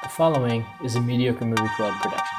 following is a Mediocre Movie Club production.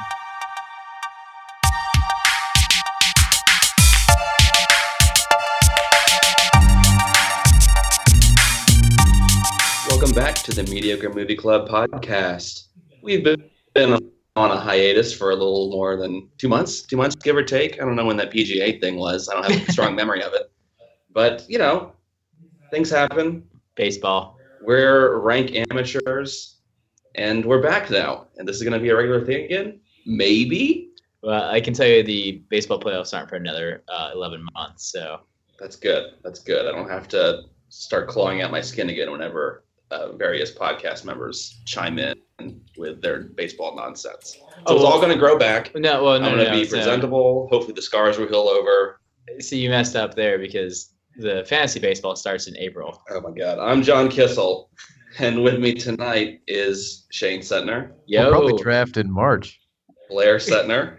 Welcome back to the Mediocre Movie Club podcast. We've been on a hiatus for a little more than 2 months, give or take. I don't know when that PGA thing was. I don't have a strong memory of it. But, you know, things happen. Baseball. We're rank amateurs, and we're back now. And this is going to be a regular thing again? Maybe? Well, I can tell you the baseball playoffs aren't for another 11 months, so. That's good. I don't have to start clawing out my skin again whenever various podcast members chime in with their baseball nonsense. So it's all going to grow back. I'm going to be presentable. Hopefully the scars will heal over. So you messed up there because the fantasy baseball starts in April. Oh, my God. I'm John Kissel, and with me tonight is Shane Setner. We'll probably draft in March. Blair Setner.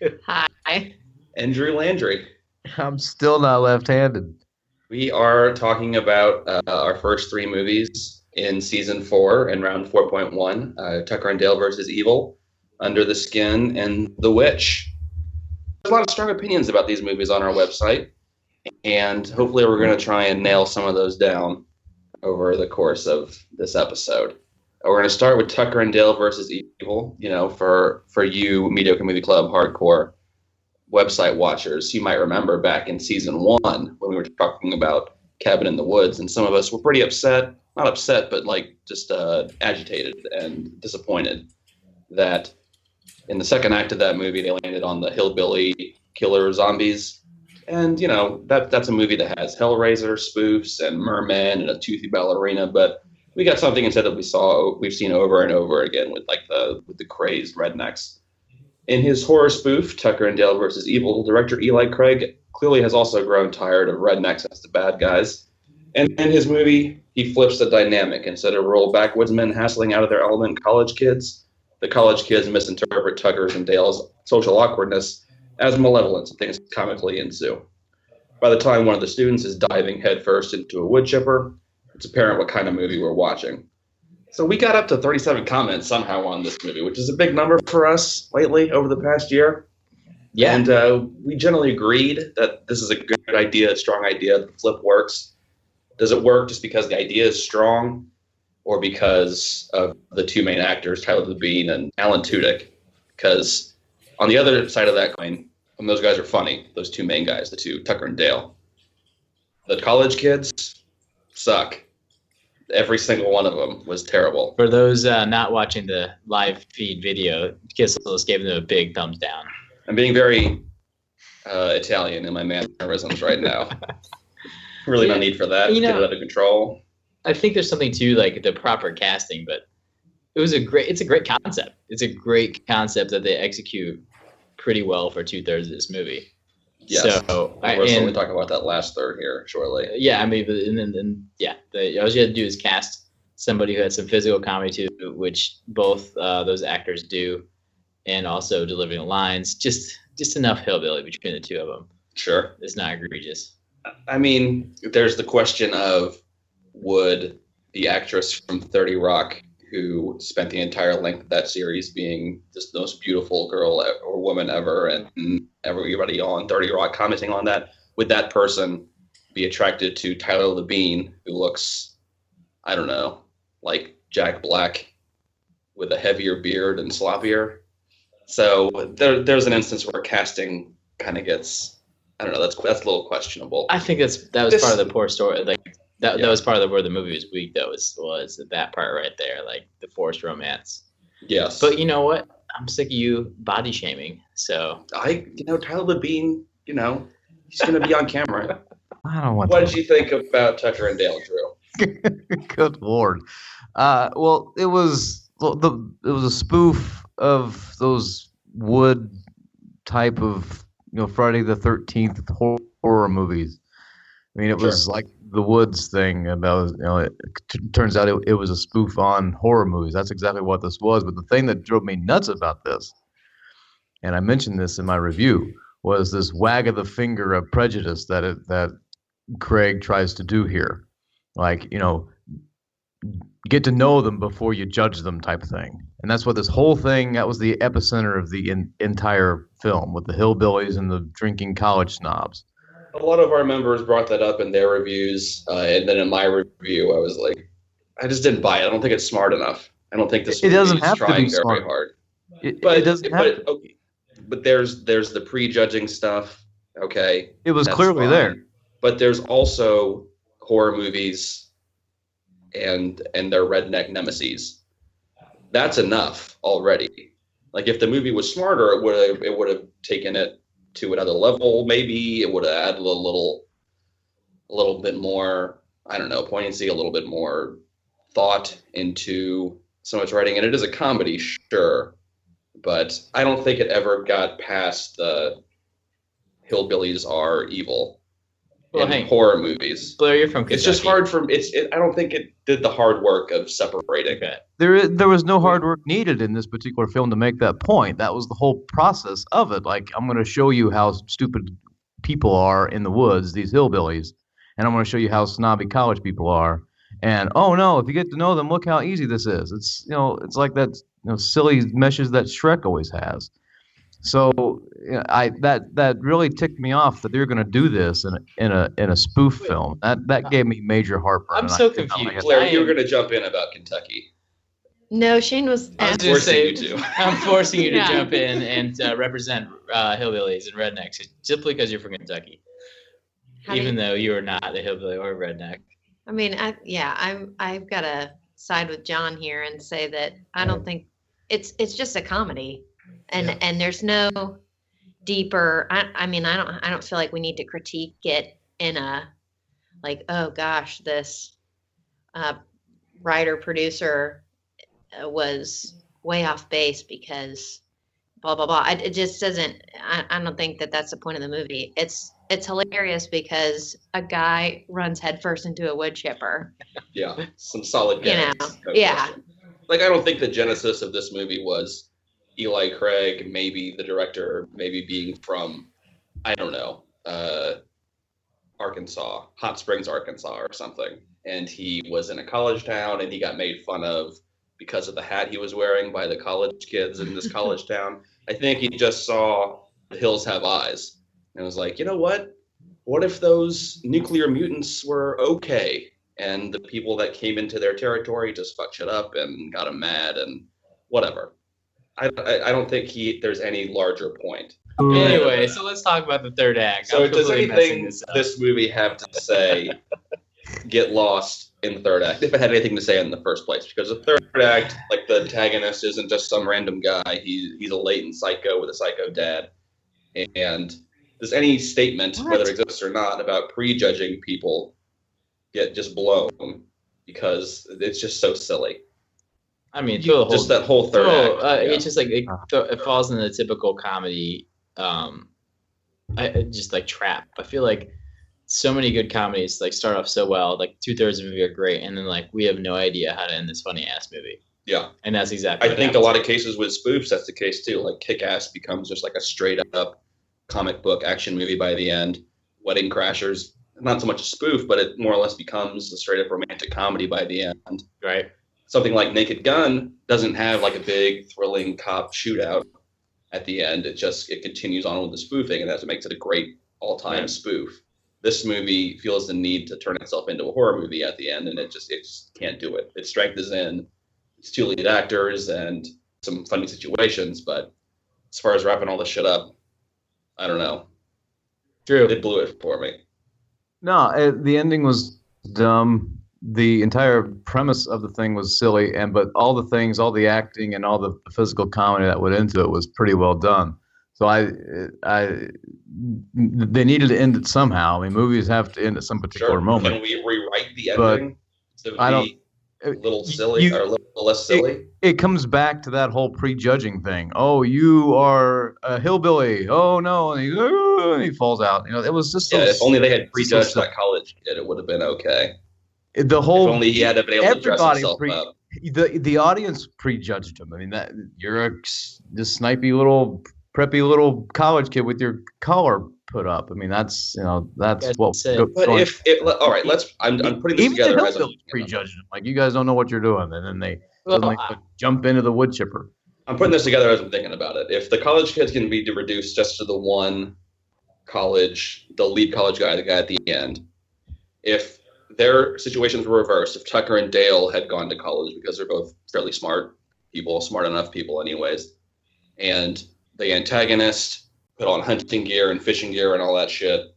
Hi. And Drew Landry. I'm still not left-handed. We are talking about our first three movies in season 4 and round 4.1, Tucker and Dale versus Evil, Under the Skin, and The Witch. There's a lot of strong opinions about these movies on our website, and hopefully we're going to try and nail some of those down over the course of this episode. We're going to start with Tucker and Dale versus Evil. You know, for you Mediocre Movie Club hardcore website watchers, you might remember back in season 1 when we were talking about Cabin in the Woods, and some of us were pretty upset. Not upset, but like just agitated and disappointed that in the second act of that movie, they landed on the hillbilly killer zombies. And, you know, that's a movie that has Hellraiser spoofs and mermen and a toothy ballerina. But we got something instead that we've seen over and over again with the crazed rednecks. In his horror spoof, Tucker and Dale versus Evil, director Eli Craig clearly has also grown tired of rednecks as the bad guys. And in his movie, he flips the dynamic. Instead of rural backwoodsmen hassling out of their element college kids, the college kids misinterpret Tucker's and Dale's social awkwardness as malevolence, and things comically ensue. By the time one of the students is diving headfirst into a wood chipper, it's apparent what kind of movie we're watching. So we got up to 37 comments somehow on this movie, which is a big number for us lately over the past year. Yeah. And we generally agreed that this is a good idea, a strong idea, the flip works. Does it work just because the idea is strong or because of the two main actors, Tyler Labine and Alan Tudyk? Because on the other side of that coin, when those guys are funny, those two main guys, the two, Tucker and Dale, the college kids suck. Every single one of them was terrible. For those not watching the live feed video, Kissel just gave them a big thumbs down. I'm being very Italian in my mannerisms right now. Really no need for that. You know, get it under control. I think there's something to like the proper casting, but it's a great concept. It's a great concept that they execute pretty well for 2/3 of this movie. Yes. So we're only talking about that last third here shortly. Yeah, I mean, all you had to do is cast somebody who had some physical comedy too, which both those actors do, and also delivering lines. Just enough hillbilly between the two of them. Sure, it's not egregious. I mean, there's the question of would the actress from 30 Rock, who spent the entire length of that series being just the most beautiful girl or woman ever, and everybody on 30 Rock commenting on that, would that person be attracted to Tyler Labine, who looks, I don't know, like Jack Black with a heavier beard and sloppier? So there's an instance where casting kind of gets, I don't know, that's a little questionable. I think that was part of the poor story. Like that was part of where the movie was weak, though, was that part right there, like the forced romance. Yes. But you know what? I'm sick of you body shaming. So Tyler Labine, he's going to be on camera. I don't want. What did you think about Tucker and Dale, Drew? Good Lord. Well, it was a spoof of those wood type of Friday the 13th horror movies. I mean, it was like the Woods thing about, it turns out it was a spoof on horror movies. That's exactly what this was. But the thing that drove me nuts about this, and I mentioned this in my review, was this wag of the finger of prejudice that Craig tries to do here. Like, get to know them before you judge them type of thing. And that's what this whole thing, that was the epicenter of the entire film, with the hillbillies and the drinking college snobs. A lot of our members brought that up in their reviews, and then in my review, I was like, I just didn't buy it. I don't think it's smart enough. I don't think this movie is trying very hard. It doesn't have to. Okay. But there's the prejudging stuff. Okay, it was clearly fine. There. But there's also horror movies and their redneck nemesis. That's enough already. Like, if the movie was smarter, it would have taken it to another level. Maybe it would have added a little bit more, I don't know, poignancy, a little bit more thought into some of its writing. And it is a comedy, sure, but I don't think it ever got past the hillbillies are evil in horror movies. Blair, you're from Kentucky. It's just hard for I don't think it did the hard work of separating it. There was no hard work needed in this particular film to make that point. That was the whole process of it. Like, I'm going to show you how stupid people are in the woods, these hillbillies, and I'm going to show you how snobby college people are. And oh no, if you get to know them, look how easy this is. It's it's like that silly meshes that Shrek always has. So that really ticked me off that they're going to do this in a spoof film. That gave me major heartburn. I'm so confused. Blair, you were going to jump in about Kentucky. No, Shane was. I was forcing you to. I'm forcing you to jump in and represent hillbillies and rednecks simply because you're from Kentucky, even though you are not a hillbilly or a redneck. I mean, I've got to side with John here and say that I don't think it's just a comedy. And there's no deeper. I mean, I don't feel like we need to critique it in a like, oh gosh, this writer producer was way off base because blah blah blah. It just doesn't. I don't think that that's the point of the movie. It's hilarious because a guy runs headfirst into a wood chipper. Yeah, some solid gags. Yeah. Like, I don't think the genesis of this movie was Eli Craig, maybe the director, maybe being from, I don't know, Arkansas, Hot Springs, Arkansas or something. And he was in a college town and he got made fun of because of the hat he was wearing by the college kids in this college town. I think he just saw The Hills Have Eyes and was like, you know what? What if those nuclear mutants were okay? And the people that came into their territory just fucked shit up and got him mad and whatever. I don't think there's any larger point. Anyway, so let's talk about the third act. So does anything this movie have to say get lost in the third act, if it had anything to say in the first place? Because the third act, like, the antagonist isn't just some random guy. He's a latent psycho with a psycho dad. And does any statement, whether it exists or not, about prejudging people get just blown because it's just so silly? I mean, just that whole third act. It's just like it falls in the typical comedy, just like trap. I feel like so many good comedies like start off so well, like 2/3 of the movie are great, and then like we have no idea how to end this funny ass movie. Yeah, and that's exactly. I think a lot of cases with spoofs, that's the case too. Like Kick-Ass becomes just like a straight up comic book action movie by the end. Wedding Crashers, not so much a spoof, but it more or less becomes a straight up romantic comedy by the end. Right. Something like Naked Gun doesn't have like a big thrilling cop shootout at the end. It continues on with the spoofing, and that's what makes it a great all-time spoof. This movie feels the need to turn itself into a horror movie at the end, and it just can't do it. Its strength is in its two lead actors and some funny situations, but as far as wrapping all this shit up, I don't know. True. It blew it for me. No, the ending was dumb. The entire premise of the thing was silly, but all the acting and all the physical comedy that went into it was pretty well done. So they needed to end it somehow. I mean, movies have to end at some particular moment. Can we rewrite the ending to be a little silly or a little less silly? It comes back to that whole prejudging thing. Oh, you are a hillbilly. Oh no, and he falls out. It was just if only they had prejudged that college kid, it would have been okay. The whole if only he had been able to dress himself up. The audience prejudged him. I mean, that you're this snipey little preppy little college kid with your collar put up. I mean, that's that's Guys what. said- But going- if it, all right, I'm putting this even the together as hillbillies a, prejudging them. Like, you guys don't know what you're doing, and then they Well, suddenly jump into the wood chipper. I'm putting this together as I'm thinking about it. If the college kids can be reduced just to the one college, the lead college guy, the guy at the end, if their situations were reversed, if Tucker and Dale had gone to college because they're both fairly smart people, smart enough people anyways, and the antagonist put on hunting gear and fishing gear and all that shit,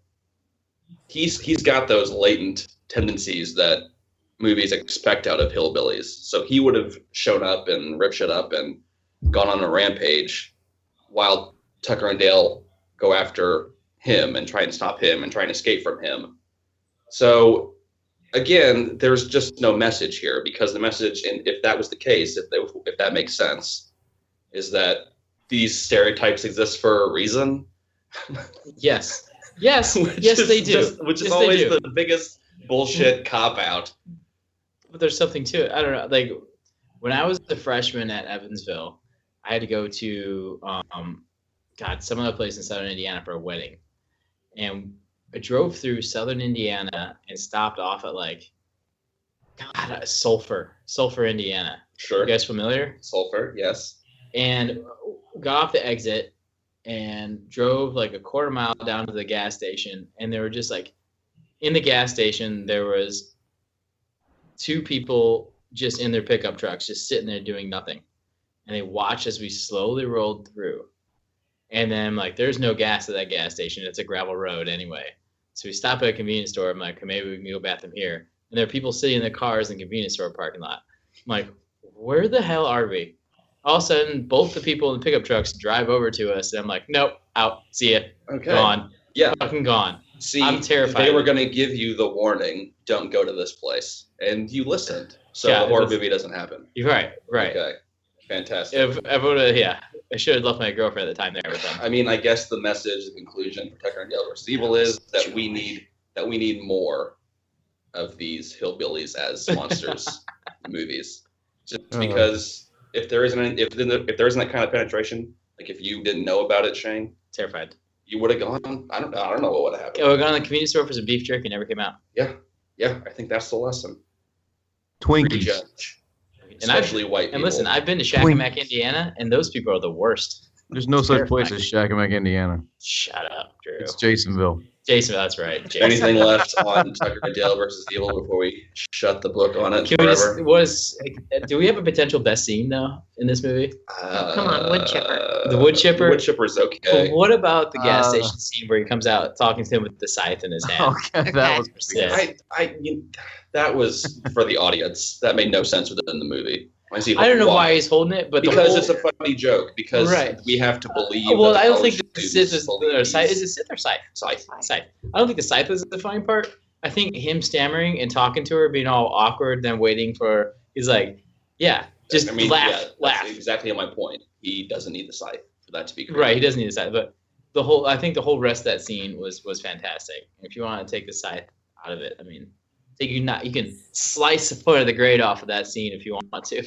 he's got those latent tendencies that movies expect out of hillbillies. So he would have shown up and ripped shit up and gone on a rampage while Tucker and Dale go after him and try and stop him and try and escape from him. So again, there's just no message here, because the message, and if that was the case, if that makes sense, is that these stereotypes exist for a reason. Yes. Yes. Which Yes, is they do. which is Yes, they always do. the biggest bullshit cop out. But there's something to it. I don't know. Like when I was a freshman at Evansville, I had to go to some other place in Southern Indiana for a wedding, and I drove through Southern Indiana and stopped off at Sulphur, Indiana. Sure. You guys familiar? Sulfur, yes. And got off the exit and drove like a quarter mile down to the gas station, and there were just like in the gas station there was two people just in their pickup trucks just sitting there doing nothing, and they watched as we slowly rolled through. And then like there's no gas at that gas station, it's a gravel road anyway, so we stop at a convenience store. I'm like, maybe we can go bathroom here, and there are people sitting in their cars in the convenience store parking lot. I'm like, where the hell are we? All of a sudden, both the people in the pickup trucks drive over to us, and I'm like, nope, out, see ya, Okay. gone, Yeah. fucking gone. See, I'm terrified. they were going to give you the warning, don't go to this place. And you listened. So Yeah, the horror it's- movie doesn't happen. You're right. Okay. Fantastic. If I would have, yeah, I should have left my girlfriend at the time there with them. I mean, I guess the message, the conclusion for Tucker and Dale versus Evil is that we need more of these hillbillies as monsters movies. Just because if there isn't that kind of penetration, like if you didn't know about it, Shane, Terrified. you would have gone. I don't know what would have happened. Yeah, we're going to the convenience store for some beef jerky, never came out. Yeah, I think that's the lesson. Twinkies. Prejudge, And I've, especially white people. and listen, I've been to Shakamak, Indiana, and those people are the worst. There's no such Terrifying. place as Shakamak, Indiana. Shut up, Drew. It's Jasonville. Jason, that's right. Jason. Anything left on Tucker and Dale versus Evil before we shut the book on it Can we forever? do we have a potential best scene though in this movie? Come on, wood chipper. The wood chipper? The wood chipper's okay. But what about the gas Uh, station scene where he comes out talking to him with the scythe in his hand? Okay, that was Yeah. That was for the audience. That made no sense within the movie. Why is he I don't know holding why one? he's holding it, but Because the it's a funny joke. Because Right. we have to believe. well, that I don't college think the students scythe is believe or scythe. he's- Is it scythe or scythe? Scythe. Scythe. I don't think the scythe is the funny part. I think him stammering and talking to her, being all awkward, then waiting for. He's like, yeah, just I mean, laugh, yeah, that's laugh. exactly my point. He doesn't need the scythe for that to be correct. Right, he doesn't need the scythe, but I think the whole rest of that scene was fantastic. If you want to take the scythe out of it, I mean, you can slice a foot of the grade off of that scene if you want to.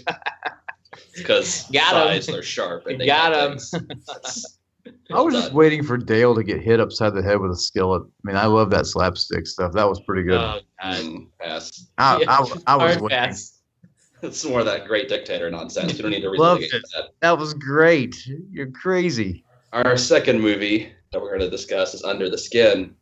Because Got him. sides are sharp. And they Got cut him. things. That's I was just done. waiting for Dale to get hit upside the head with a skillet. I mean, I love that slapstick stuff. That was pretty good. Oh, God. Pass. I was Hard waiting. pass. It's more of that great dictator nonsense. You don't need to Loved relitigate it. that. That was great. You're crazy. Our second movie that we're going to discuss is Under the Skin.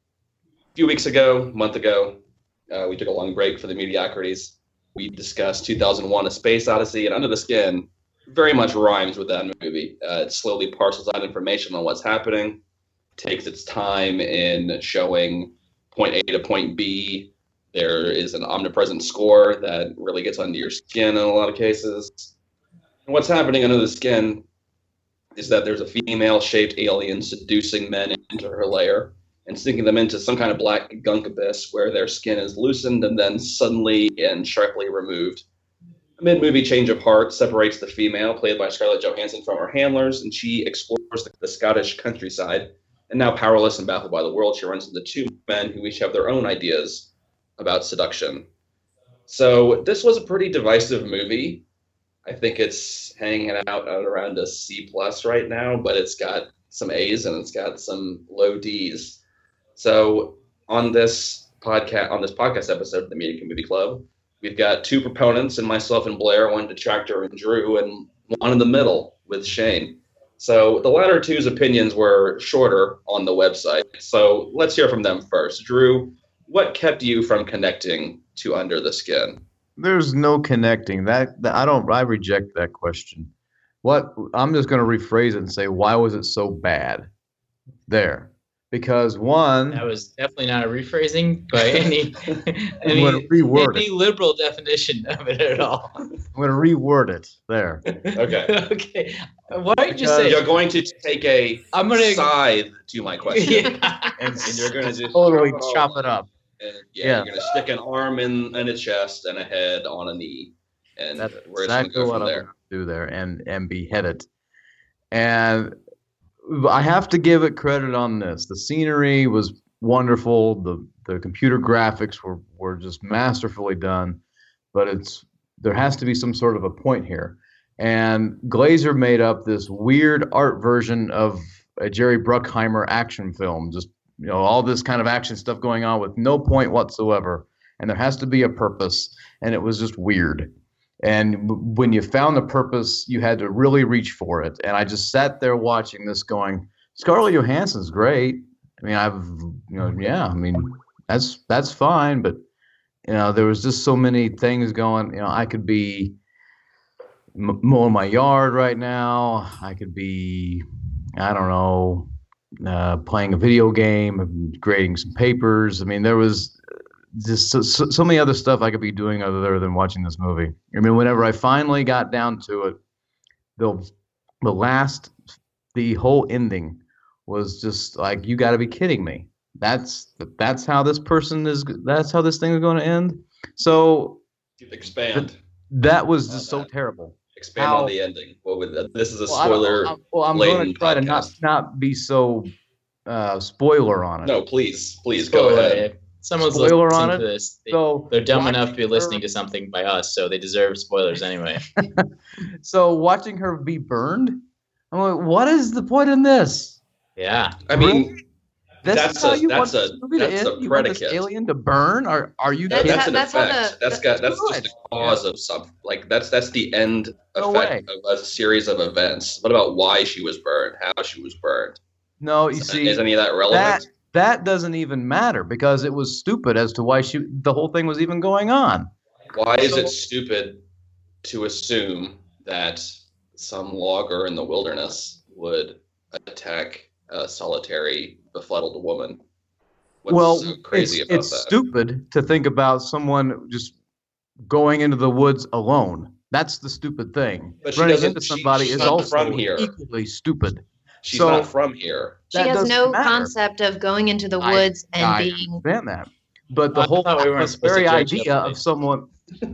A few weeks ago, a month ago, we took a long break for the mediocrities. We discussed 2001: A Space Odyssey, and Under the Skin very much rhymes with that movie. It slowly parcels out information on what's happening, takes its time in showing point A to point B. There is an omnipresent score that really gets under your skin in a lot of cases. And what's happening under the skin is that there's a female-shaped alien seducing men into her lair and sinking them into some kind of black gunk abyss where their skin is loosened and then suddenly and sharply removed. A mid-movie change of heart separates the female, played by Scarlett Johansson, from her handlers, and she explores the Scottish countryside. And now powerless and baffled by the world, she runs into two men who each have their own ideas about seduction. So this was a pretty divisive movie. I think it's hanging out at around a C+ right now, but it's got some A's and it's got some low D's. So on this podcast episode of the Media Movie Club, we've got two proponents and myself and Blair, one detractor and Drew, and one in the middle with Shane. So the latter two's opinions were shorter on the website. So let's hear from them first. Drew, what kept you from connecting to Under the Skin? There's no connecting. I reject that question. I'm just going to rephrase it and say, why was it so bad? There. Because one, that was definitely not a rephrasing by any liberal definition of it at all. I'm going to reword it there. Okay. Okay. Why don't you just say you're going to take a scythe to my question, and you're going to just totally chop it up. And you're going to stick an arm in a chest and a head on a knee, and that's we're just going to go from there. Do there and behead it. And I have to give it credit on this. The scenery was wonderful. The computer graphics were just masterfully done. But there has to be some sort of a point here. And Glazer made up this weird art version of a Jerry Bruckheimer action film. Just all this kind of action stuff going on with no point whatsoever. And there has to be a purpose. And it was just weird. And when you found the purpose, you had to really reach for it. And I just sat there watching this going, Scarlett Johansson's great. I mean, that's fine. But, there was just so many things going, I could be mowing my yard right now. I could be, I don't know, playing a video game, grading some papers. I mean, there was just so many other stuff I could be doing other than watching this movie. I mean, whenever I finally got down to it, the whole ending was just like, you got to be kidding me. That's how this thing is going to end. So expand. That was just so terrible. Expand on the ending. This is a spoiler. I'm going to try to not be so spoiler on it. No, please go ahead. Someone's spoiler listening on it. To this. They're dumb enough to be listening to something by us, so they deserve spoilers anyway. So watching her be burned, I'm like, what is the point in this? Yeah. I mean, that's a predicate. You want this alien to burn? Are you kidding? That's an effect. That's just a cause of something. Like that's the end effect of a series of events. What about why she was burned? How she was burned? No, you see, is any of that relevant? That doesn't even matter because it was stupid as to why the whole thing was even going on. Why is it stupid to assume that some logger in the wilderness would attack a solitary, befuddled woman? What's so crazy about that? It's stupid to think about someone just going into the woods alone. That's the stupid thing. But running into somebody is also from here. Equally stupid. She's not from here. She has no concept of going into the woods and being. I understand that, but the very idea of someone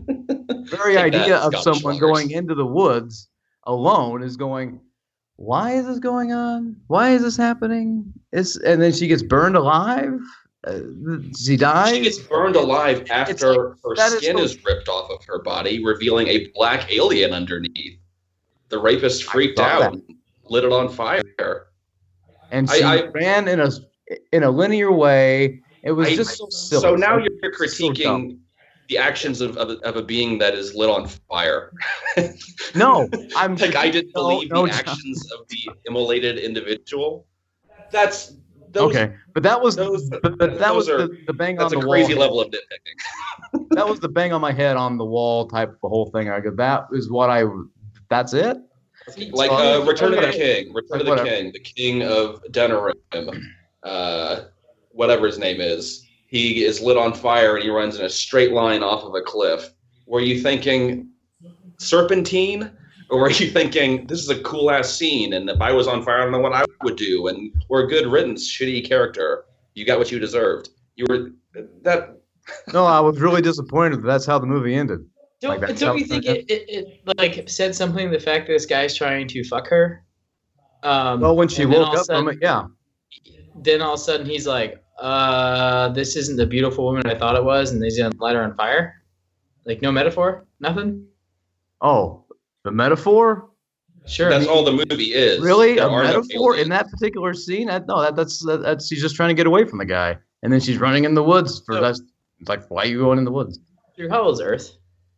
going into the woods alone is going. Why is this going on? Why is this happening? And then she gets burned alive. She dies. She gets burned alive after her skin is ripped off of her body, revealing a black alien underneath. The rapist freaked out. Lit it on fire, and she ran in a linear way. It was just so silly. So now you're critiquing the actions of a being that is lit on fire. No, I'm like I didn't believe the actions of the immolated individual. That's okay, but that was the bang on the wall. That's a crazy level of nitpicking. That was the bang on my head on the wall type of the whole thing. I go, that is what that's it. Like Return of the King, the king of Denerim, whatever his name is. He is lit on fire and he runs in a straight line off of a cliff. Were you thinking serpentine? Or were you thinking, this is a cool-ass scene, and if I was on fire, I don't know what I would do, and we're a good riddance, shitty character. You got what you deserved. You were that... No, I was really disappointed that's how the movie ended. Don't you think it like said something to the fact that this guy's trying to fuck her? Well, when she woke up from it, yeah. Then all of a sudden he's like, this isn't the beautiful woman I thought it was, and he's gonna light her on fire? Like, no metaphor? Nothing? Oh, the metaphor? Sure. That's all the movie is. Really, There a are no metaphor aliens. in that particular scene? That's she's just trying to get away from the guy, and then she's running in the woods for So- that's it's like, why are you going in the woods? Drew, how old is Earth?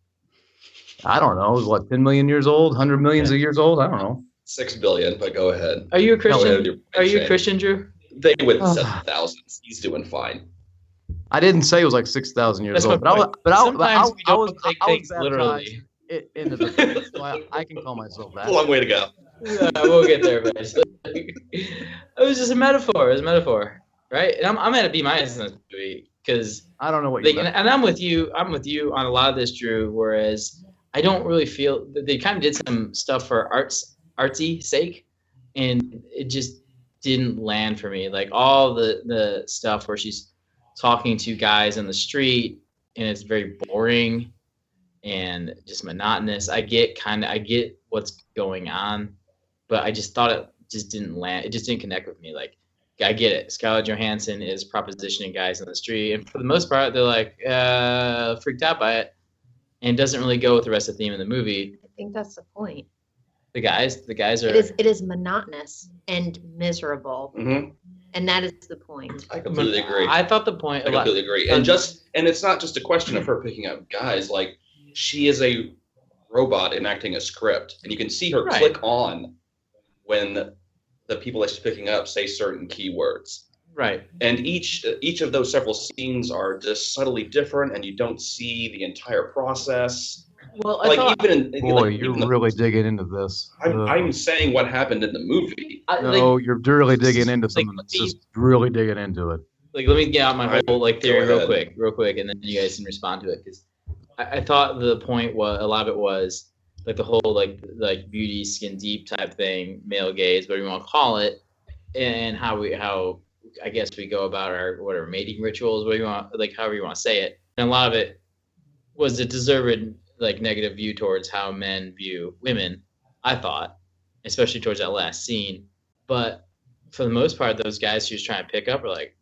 I don't know. It was what, 10 million years old, 100 millions of years old? I don't know. 6 billion, but go ahead. Are you a Go Christian? ahead with your Are you a shame. Christian, Drew? They would Ah. set the thousands. He's doing fine. I didn't say it was like 6,000 years That's my old, but I was, point. but I, Sometimes we I don't was, take I was things literally. baptized into the faith, so I can call myself It's that. a long way to go. We'll get there eventually. It was just a metaphor. It was a metaphor, right? And I'm at a B- in this movie because, I don't know what like, you meant. and I'm with you. I'm with you on a lot of this, Drew. Whereas I don't really feel they kind of did some stuff for artsy sake, and it just didn't land for me. Like all the stuff where she's talking to guys in the street, and it's very boring and just monotonous. I get what's going on, but I just thought it just didn't land. It just didn't connect with me. Like, I get it. Scarlett Johansson is propositioning guys in the street, and for the most part, they're like freaked out by it, and it doesn't really go with the rest of the theme of the movie. I think that's the point. The guys are. It is monotonous and miserable, Hmm and that is the point. I completely agree. I thought the point. I completely agree. And it's not just a question of her picking up guys. Like, she is a robot enacting a script, and you can see her Right. click on when the people that she's picking up say certain keywords. Right. And each of those several scenes are just subtly different, and you don't see the entire process. Well, I Like, thought. even in Boy, like, you're even the- really digging into this. I'm saying what happened in the movie. No, you're really digging into like, something that's just really digging into it. Like, let me get out my whole like theory Go ahead. real quick, and then you guys can respond to it. Because I thought the point was a lot of it was like the whole like beauty, skin deep type thing, male gaze, whatever you want to call it, and how I guess we go about our whatever mating rituals, whatever you want, like however you want to say it. And a lot of it was a deserved like negative view towards how men view women. I thought, especially towards that last scene, but for the most part, those guys she was trying to pick up are like,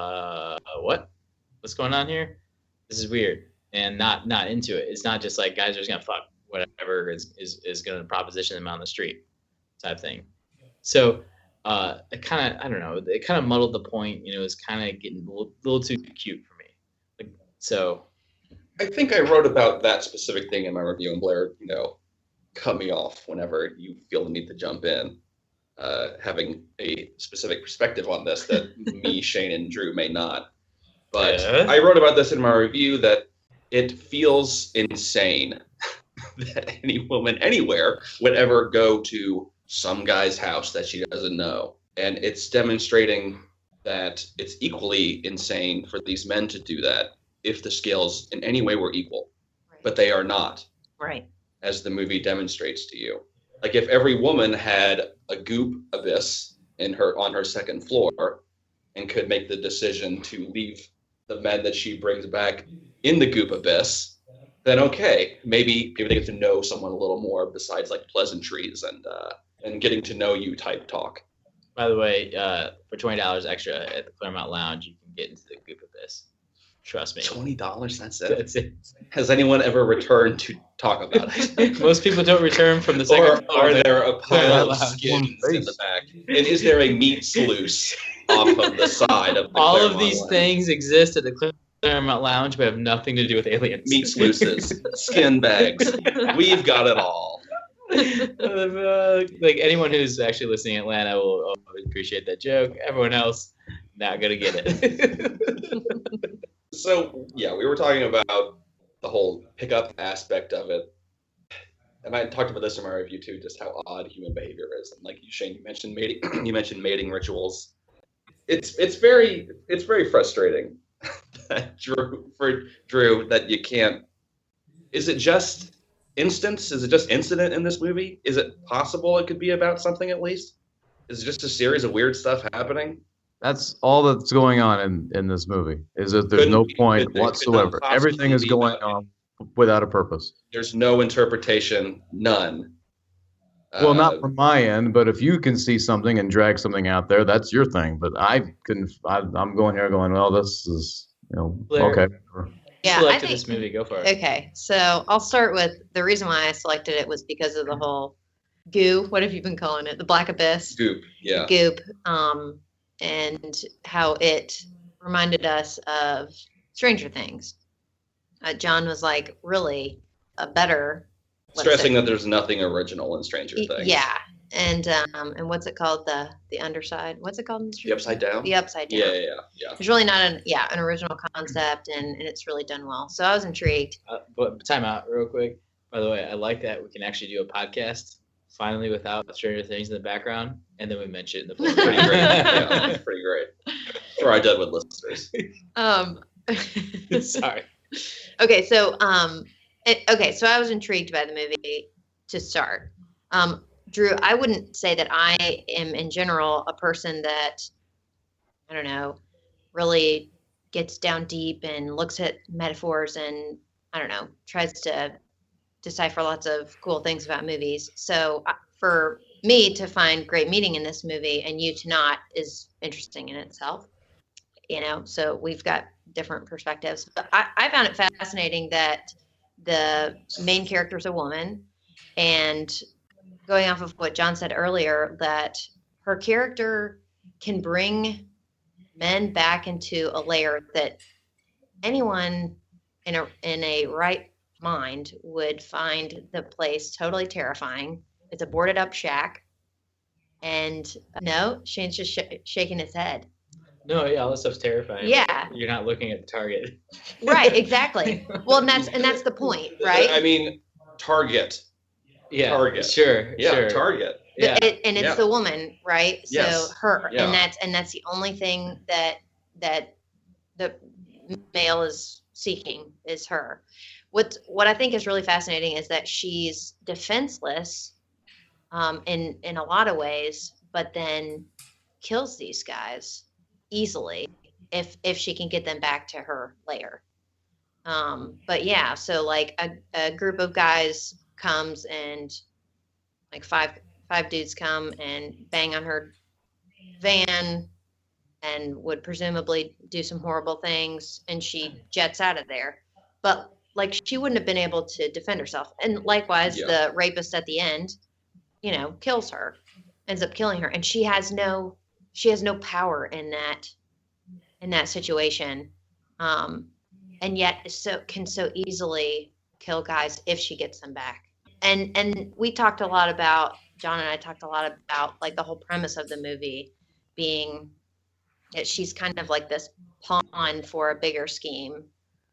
what's going on here? This is weird, and not into it. It's not just like guys are just gonna fuck whatever is gonna proposition them on the street type thing. So it kind of, I don't know, it kind of muddled the point. You know, it's kind of getting a little too cute for me. Like, so I think I wrote about that specific thing in my review, and Blair, cut me off whenever you feel the need to jump in, having a specific perspective on this that me, Shane, and Drew may not. But Yeah. I wrote about this in my review that it feels insane that any woman anywhere would ever go to some guy's house that she doesn't know. And it's demonstrating that it's equally insane for these men to do that if the scales in any way were equal, but they are not, Right. as the movie demonstrates to you. Like, if every woman had a goop abyss on her second floor and could make the decision to leave the men that she brings back in the goop abyss, then okay, maybe they get to know someone a little more besides like pleasantries and getting to know you type talk. by the way, for $20 extra at the Claremont Lounge, you can get into the Goop Abyss. Trust me. $20, that's it. That's it. Has anyone ever returned to talk about it? Most people don't return from the Or second floor. are there a pile of Lounge. skins in the back? And is there a meat sluice off of the side of the All of Claremont these Lounge? things exist at the Claremont Lounge, but have nothing to do with aliens. Meat sluices, skin bags. We've got it all. Like anyone who's actually listening in Atlanta will appreciate that joke. Everyone else, not gonna get it. So, yeah, we were talking about the whole pickup aspect of it. And I talked about this in my review too, just how odd human behavior is. And like you, Shane, you mentioned mating rituals. It's very frustrating that Drew that you can't. Is it just instance? Is it just incident in this movie? Is it possible it could be about something at least? Is it just a series of weird stuff happening? That's all that's going on in this movie. Is that there's Couldn't no be- point could not whatsoever. possibly Everything is be going about on without a purpose. There's no interpretation, none. Well, not from my end, but if you can see something and drag something out there, that's your thing. But I'm going here going, well, this is, Blair. okay. Yeah, I Selected think. this movie. Go for it. Okay, so I'll start with the reason why I selected it was because of the whole goo. What have you been calling it? The Black Abyss. Goop. Yeah. Goop. And how it reminded us of Stranger Things. John was like, really a better. Stressing that there's nothing original in Stranger Things. Yeah. And what's it called? The underside. What's it called? The Upside Down? The Upside Down. Yeah. It's really not an original concept, and it's really done well. So I was intrigued. But time out real quick. By the way, I like that we can actually do a podcast finally without Stranger Things in the background, and then we mention it in the Pretty great. Yeah, it's pretty great. Or I did with listeners. Sorry. Okay, so so I was intrigued by the movie to start. Drew, I wouldn't say that I am in general a person that, I don't know, really gets down deep and looks at metaphors and, I don't know, tries to decipher lots of cool things about movies. So for me to find great meaning in this movie and you to not is interesting in itself. So we've got different perspectives. But I found it fascinating that the main character is a woman, and going off of what John said earlier, that her character can bring men back into a layer that anyone in a right mind would find the place totally terrifying. It's a boarded up shack. And no, Shane's just shaking his head. No, yeah, all this stuff's terrifying. Yeah. You're not looking at the target. Right, exactly. Well, and that's the point, right? I mean, Target. Yeah. Target. Sure. Yeah, sure. Target. Yeah. And it's the woman, right? Yes. So her, Yeah. and that's the only thing that the male is seeking is her. What I think is really fascinating is that she's defenseless, in a lot of ways, but then kills these guys easily if she can get them back to her lair. But yeah, so like a group of guys comes and like five dudes come and bang on her van and would presumably do some horrible things, and she jets out of there. But like she wouldn't have been able to defend herself. And likewise, the rapist at the end, kills her, ends up killing her, and she has no power in that situation. And yet can so easily kill guys if she gets them back. And we talked a lot about, John and I talked a lot about like the whole premise of the movie being that she's kind of like this pawn for a bigger scheme.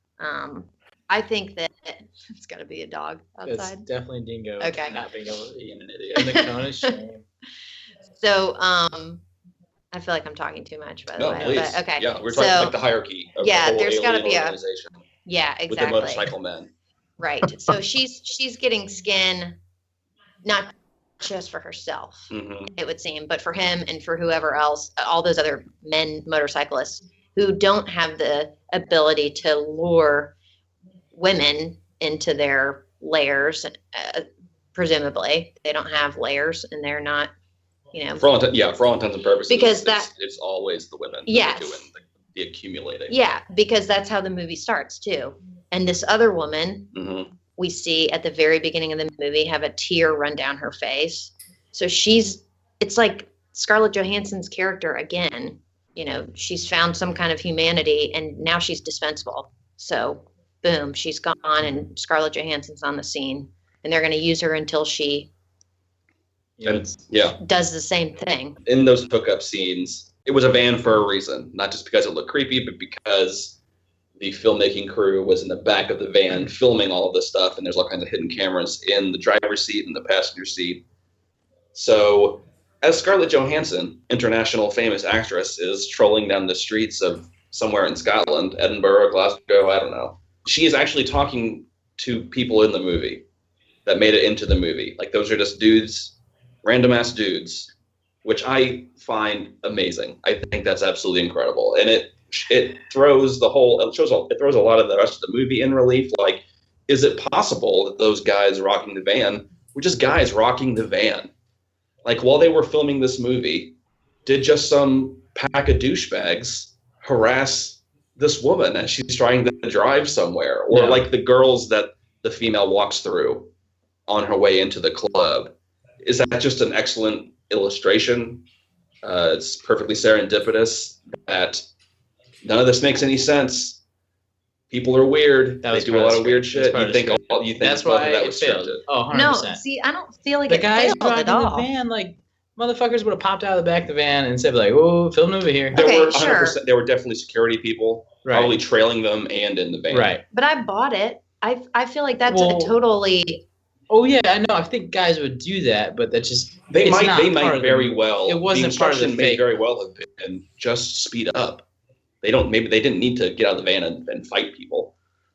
I think that it's got to be a dog outside. It's definitely Dingo. Okay. Not Bingo being an idiot. And the cone is shame. So, I feel like I'm talking too much, by the way. Please. But, okay. Yeah, we're talking like the hierarchy of the whole there's got to alien be organization yeah, exactly. with the motorcycle men. Right. So she's getting skin, not just for herself, Mm-hmm. it would seem, but for him and for whoever else, all those other men motorcyclists who don't have the ability to lure women into their lairs. Presumably, they don't have lairs, and they're not, For all intents and purposes, because it's always the women. Yes. That are doing the accumulating. Yeah, because that's how the movie starts too. And this other woman, Mm-hmm. we see at the very beginning of the movie have a tear run down her face. So it's like Scarlett Johansson's character again. She's found some kind of humanity, and now she's dispensable. So boom, she's gone, and Scarlett Johansson's on the scene, and they're going to use her until she does the same thing. In those hookup scenes, it was a van for a reason, not just because it looked creepy, but because the filmmaking crew was in the back of the van filming all of this stuff, and there's all kinds of hidden cameras in the driver's seat and the passenger seat. So as Scarlett Johansson, international famous actress, is trolling down the streets of somewhere in Scotland, Edinburgh, Glasgow, I don't know, she is actually talking to people in the movie that made it into the movie. Like, those are just dudes, random ass dudes, which I find amazing. I think that's absolutely incredible. And it throws a lot of the rest of the movie in relief. Like, is it possible that those guys rocking the van were just guys rocking the van? Like, while they were filming this movie, did just some pack of douchebags harass this woman as she's trying to drive somewhere? Or like the girls that the female walks through on her way into the club. is that just an excellent illustration? It's perfectly serendipitous that none of this makes any sense. People are weird. They do a lot of weird shit. You think that's why that was failed. scripted. Oh, 100%. No, see, I don't feel like the it guys failed at driving the all. van, like motherfuckers would have popped out of the back of the van and said like, "Oh, film over here." There Okay, were 100%. There were definitely security people, Right. probably trailing them and in the van. Right. But I bought it. I feel like that's Well, a totally. Oh yeah, I know. I think guys would do that, but that just They it's might not part very of the- well. It wasn't the part of the instruction may fake. very well have been just speed up. Maybe they didn't need to get out of the van and fight people.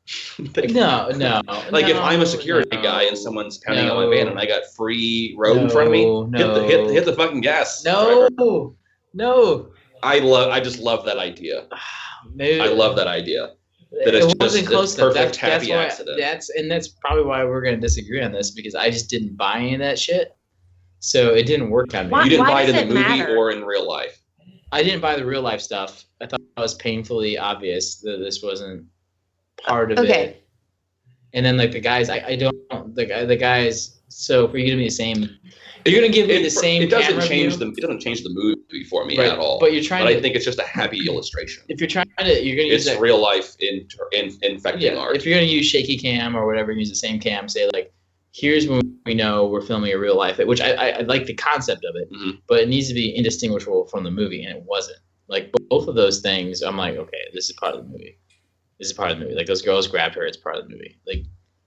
No. Like if I'm a security guy and someone's pounding on my van and I got free road in front of me, hit the fucking gas. driver. No. I just love that idea. Maybe, I love that idea. That it it's wasn't just close this enough. perfect That's happy why, accident. That's probably why we're gonna disagree on this because I just didn't buy any of that shit. So it didn't work on me. Why- You didn't buy it does in the it movie matter? or in real life. I didn't buy the real life stuff. I thought it was painfully obvious that this wasn't part of Okay. it. And then like the guys, the guys. So for you to be the same, you're gonna give me the same. It doesn't camera change view, It doesn't change the movie for me right, at all. But you're trying But to. I think it's just a happy illustration. If you're trying to, you're gonna use It's that. real life infecting art. If you're gonna use shaky cam or whatever, use the same cam. Say like, here's when we know we're filming a real life, which I like the concept of it, Mhm. but it needs to be indistinguishable from the movie, and it wasn't. Like both of those things, I'm like, okay, this is part of the movie. This is part of the movie. Like those girls grabbed her, it's part of the movie. Like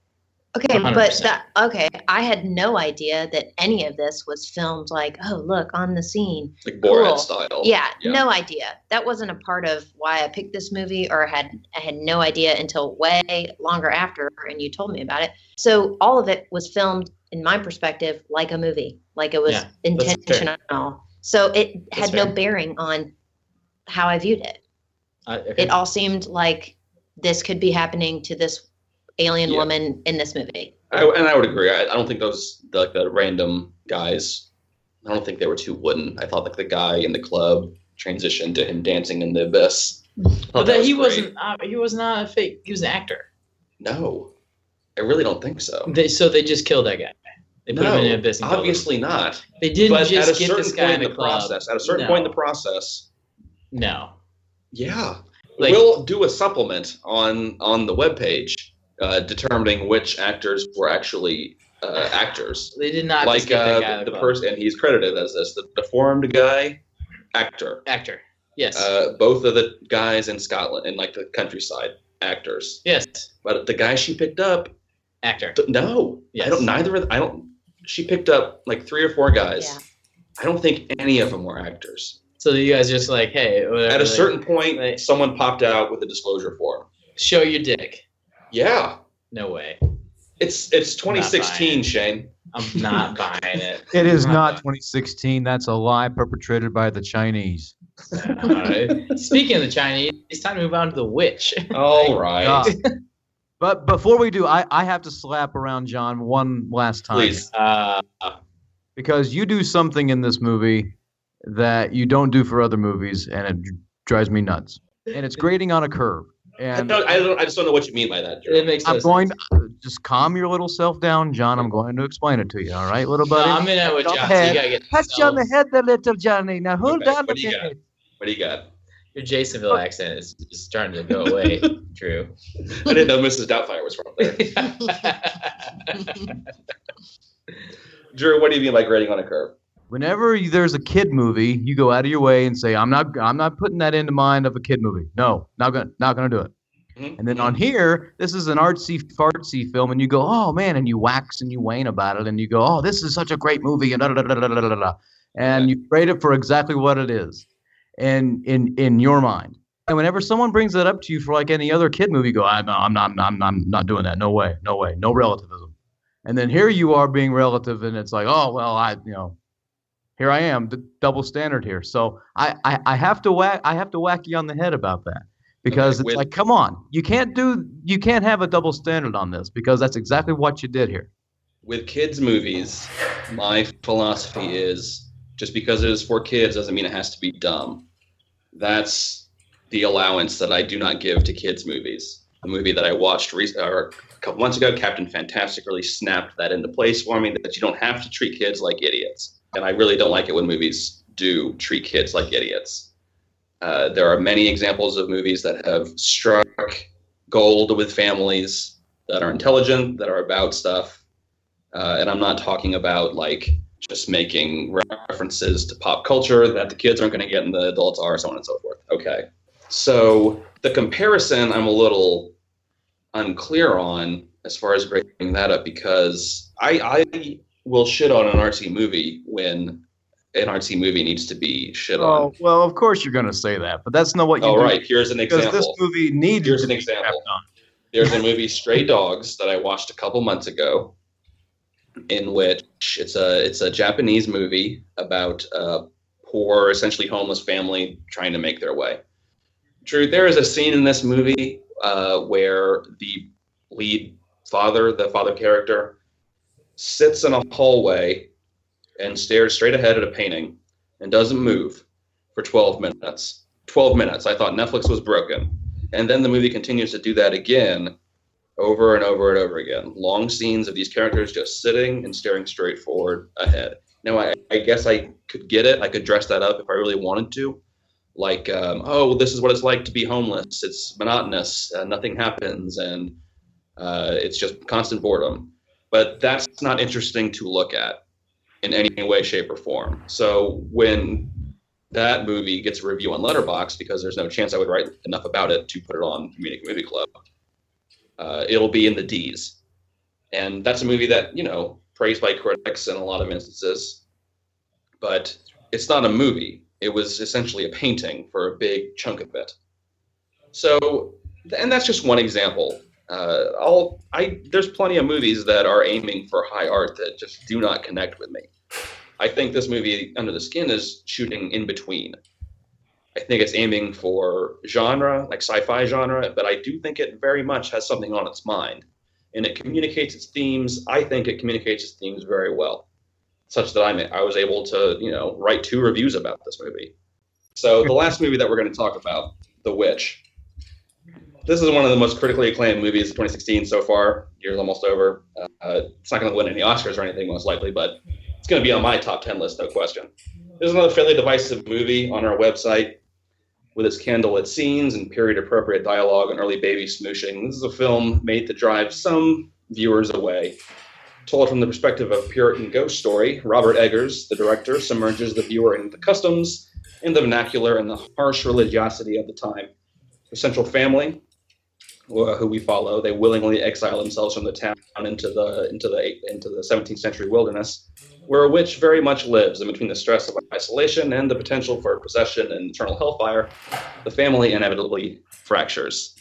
Okay, 100%. I had no idea that any of this was filmed like, oh, look, on the scene. Like Borat Cool. style. Yeah, no idea. That wasn't a part of why I picked this movie, or I had no idea until way longer after, and you told me about it. So all of it was filmed, in my perspective, like a movie, like it was Yeah, that's fair. intentional. So it That's had no fair. bearing on how I viewed it. okay. It all seemed like this could be happening to this alien Yeah. woman in this movie. I would agree. I don't think the random guys, I don't think they were too wooden. I thought like the guy in the club transitioned to him dancing in the abyss. but that was he great. he was not a fake. He was an actor. No, I really don't think so. So they just killed that guy. They put him in an abyss. And killed him. obviously not. They didn't But at a just get certain this guy point in in the the club. process, at a certain No. point in the process, No. yeah, Like- we'll do a supplement on the webpage determining which actors were actually actors. They did not Like just get that guy in the club. person, and he's credited as this, the deformed guy, actor. Actor. Yes. Both of the guys in Scotland, in like the countryside, actors. yes. But the guy she picked up, Actor. no, Yes. I don't. Neither of. I don't. She picked up like 3 or 4 guys. Yeah. I don't think any of them were actors. So you guys just like, hey, whatever, At a like, certain point, like- someone popped out with a disclosure form. show your dick. Yeah, No way. it's buying 2016, it. Shane. I'm not buying it. It is I'm not buying 2016. That's a lie perpetrated by the Chinese. it. All right. Speaking of the Chinese, it's time to move on to The Witch. All right, God. But before we do, I have to slap around John one last time. please. Because you do something in this movie that you don't do for other movies, and it drives me nuts. And it's grading on a curve. And I just don't know what you mean by that, Drew. It makes no I'm going sense. to just calm your little self down, John. I'm going to explain it to you. All right, little No, buddy? I'm in it with Go John. So ahead. you gotta get Pat you on the head, the little Johnny. Now hold Okay, on what a do you got? minute. What do you got? Your Jasonville accent is starting to go away, Drew. I didn't know Mrs. Doubtfire was from there. Drew, what do you mean by grading on a curve? Whenever there's a kid movie, you go out of your way and say, "I'm not putting that into mind of a kid movie. No, not gonna do it." Mhm. And then on here, this is an artsy fartsy film, and you go, "Oh man," and you wax and you wane about it, and you go, "Oh, this is such a great movie," and da da da da da da da, and you rate it for exactly what it is, and in your mind. And whenever someone brings that up to you for like any other kid movie, you go, I'm not doing that. No way, no relativism. And then here you are being relative, and it's like, oh well, here I am, the double standard here. So I have to whack you on the head about that, because Okay, it's like, come on, you can't have a double standard on this, because that's exactly what you did here. With kids' movies, my philosophy is just because it is for kids doesn't mean it has to be dumb. That's the allowance that I do not give to kids' movies. The movie that I watched a couple months ago, Captain Fantastic really snapped that into place for me, that you don't have to treat kids like idiots. And I really don't like it when movies do treat kids like idiots. There are many examples of movies that have struck gold with families that are intelligent, that are about stuff. And I'm not talking about like just making references to pop culture that the kids aren't going to get and the adults are, so on and so forth. Okay. So the comparison I'm a little unclear on as far as breaking that up, because I will shit on an artsy movie when an artsy movie needs to be shit on. Oh, well, of course you're going to say that, but that's not what you do. All right, here's an example. Because this movie needs Here's to an be example. kept on. There's a movie, Stray Dogs, that I watched a couple months ago, in which it's a Japanese movie about a poor, essentially homeless family trying to make their way. Drew, there is a scene in this movie where the lead father, the father character, sits in a hallway and stares straight ahead at a painting and doesn't move for 12 minutes. 12 minutes. I thought Netflix was broken. And then the movie continues to do that again over and over and over again. Long scenes of these characters just sitting and staring straight forward ahead. Now, I guess I could get it. I could dress that up if I really wanted to. Like, this is what it's like to be homeless. It's monotonous. Nothing happens. And it's just constant boredom. But that's not interesting to look at in any way, shape, or form. So when that movie gets a review on Letterboxd, because there's no chance I would write enough about it to put it on Comedic Movie Club, it'll be in the D's. And that's a movie that, praised by critics in a lot of instances, but it's not a movie. It was essentially a painting for a big chunk of it. So, and that's just one example. There's plenty of movies that are aiming for high art that just do not connect with me. I think this movie, Under the Skin, is shooting in between. I think it's aiming for genre, like sci-fi genre, but I do think it very much has something on its mind. And it communicates its themes. I think it communicates its themes very well, such that I was able to, write 2 reviews about this movie. So the last movie that we're going to talk about, The Witch. This is one of the most critically acclaimed movies of 2016 so far. Year's almost over. It's not going to win any Oscars or anything, most likely, but it's going to be on my top 10 list, no question. There's another fairly divisive movie on our website with its candlelit scenes and period-appropriate dialogue and early baby smooshing. This is a film made to drive some viewers away. Told from the perspective of Puritan ghost story, Robert Eggers, the director, submerges the viewer into the customs, in the vernacular, and the harsh religiosity of the time. The central family, who we follow, they willingly exile themselves from the town into the 17th century wilderness, where a witch very much lives. And between the stress of isolation and the potential for possession and eternal hellfire, the family inevitably fractures.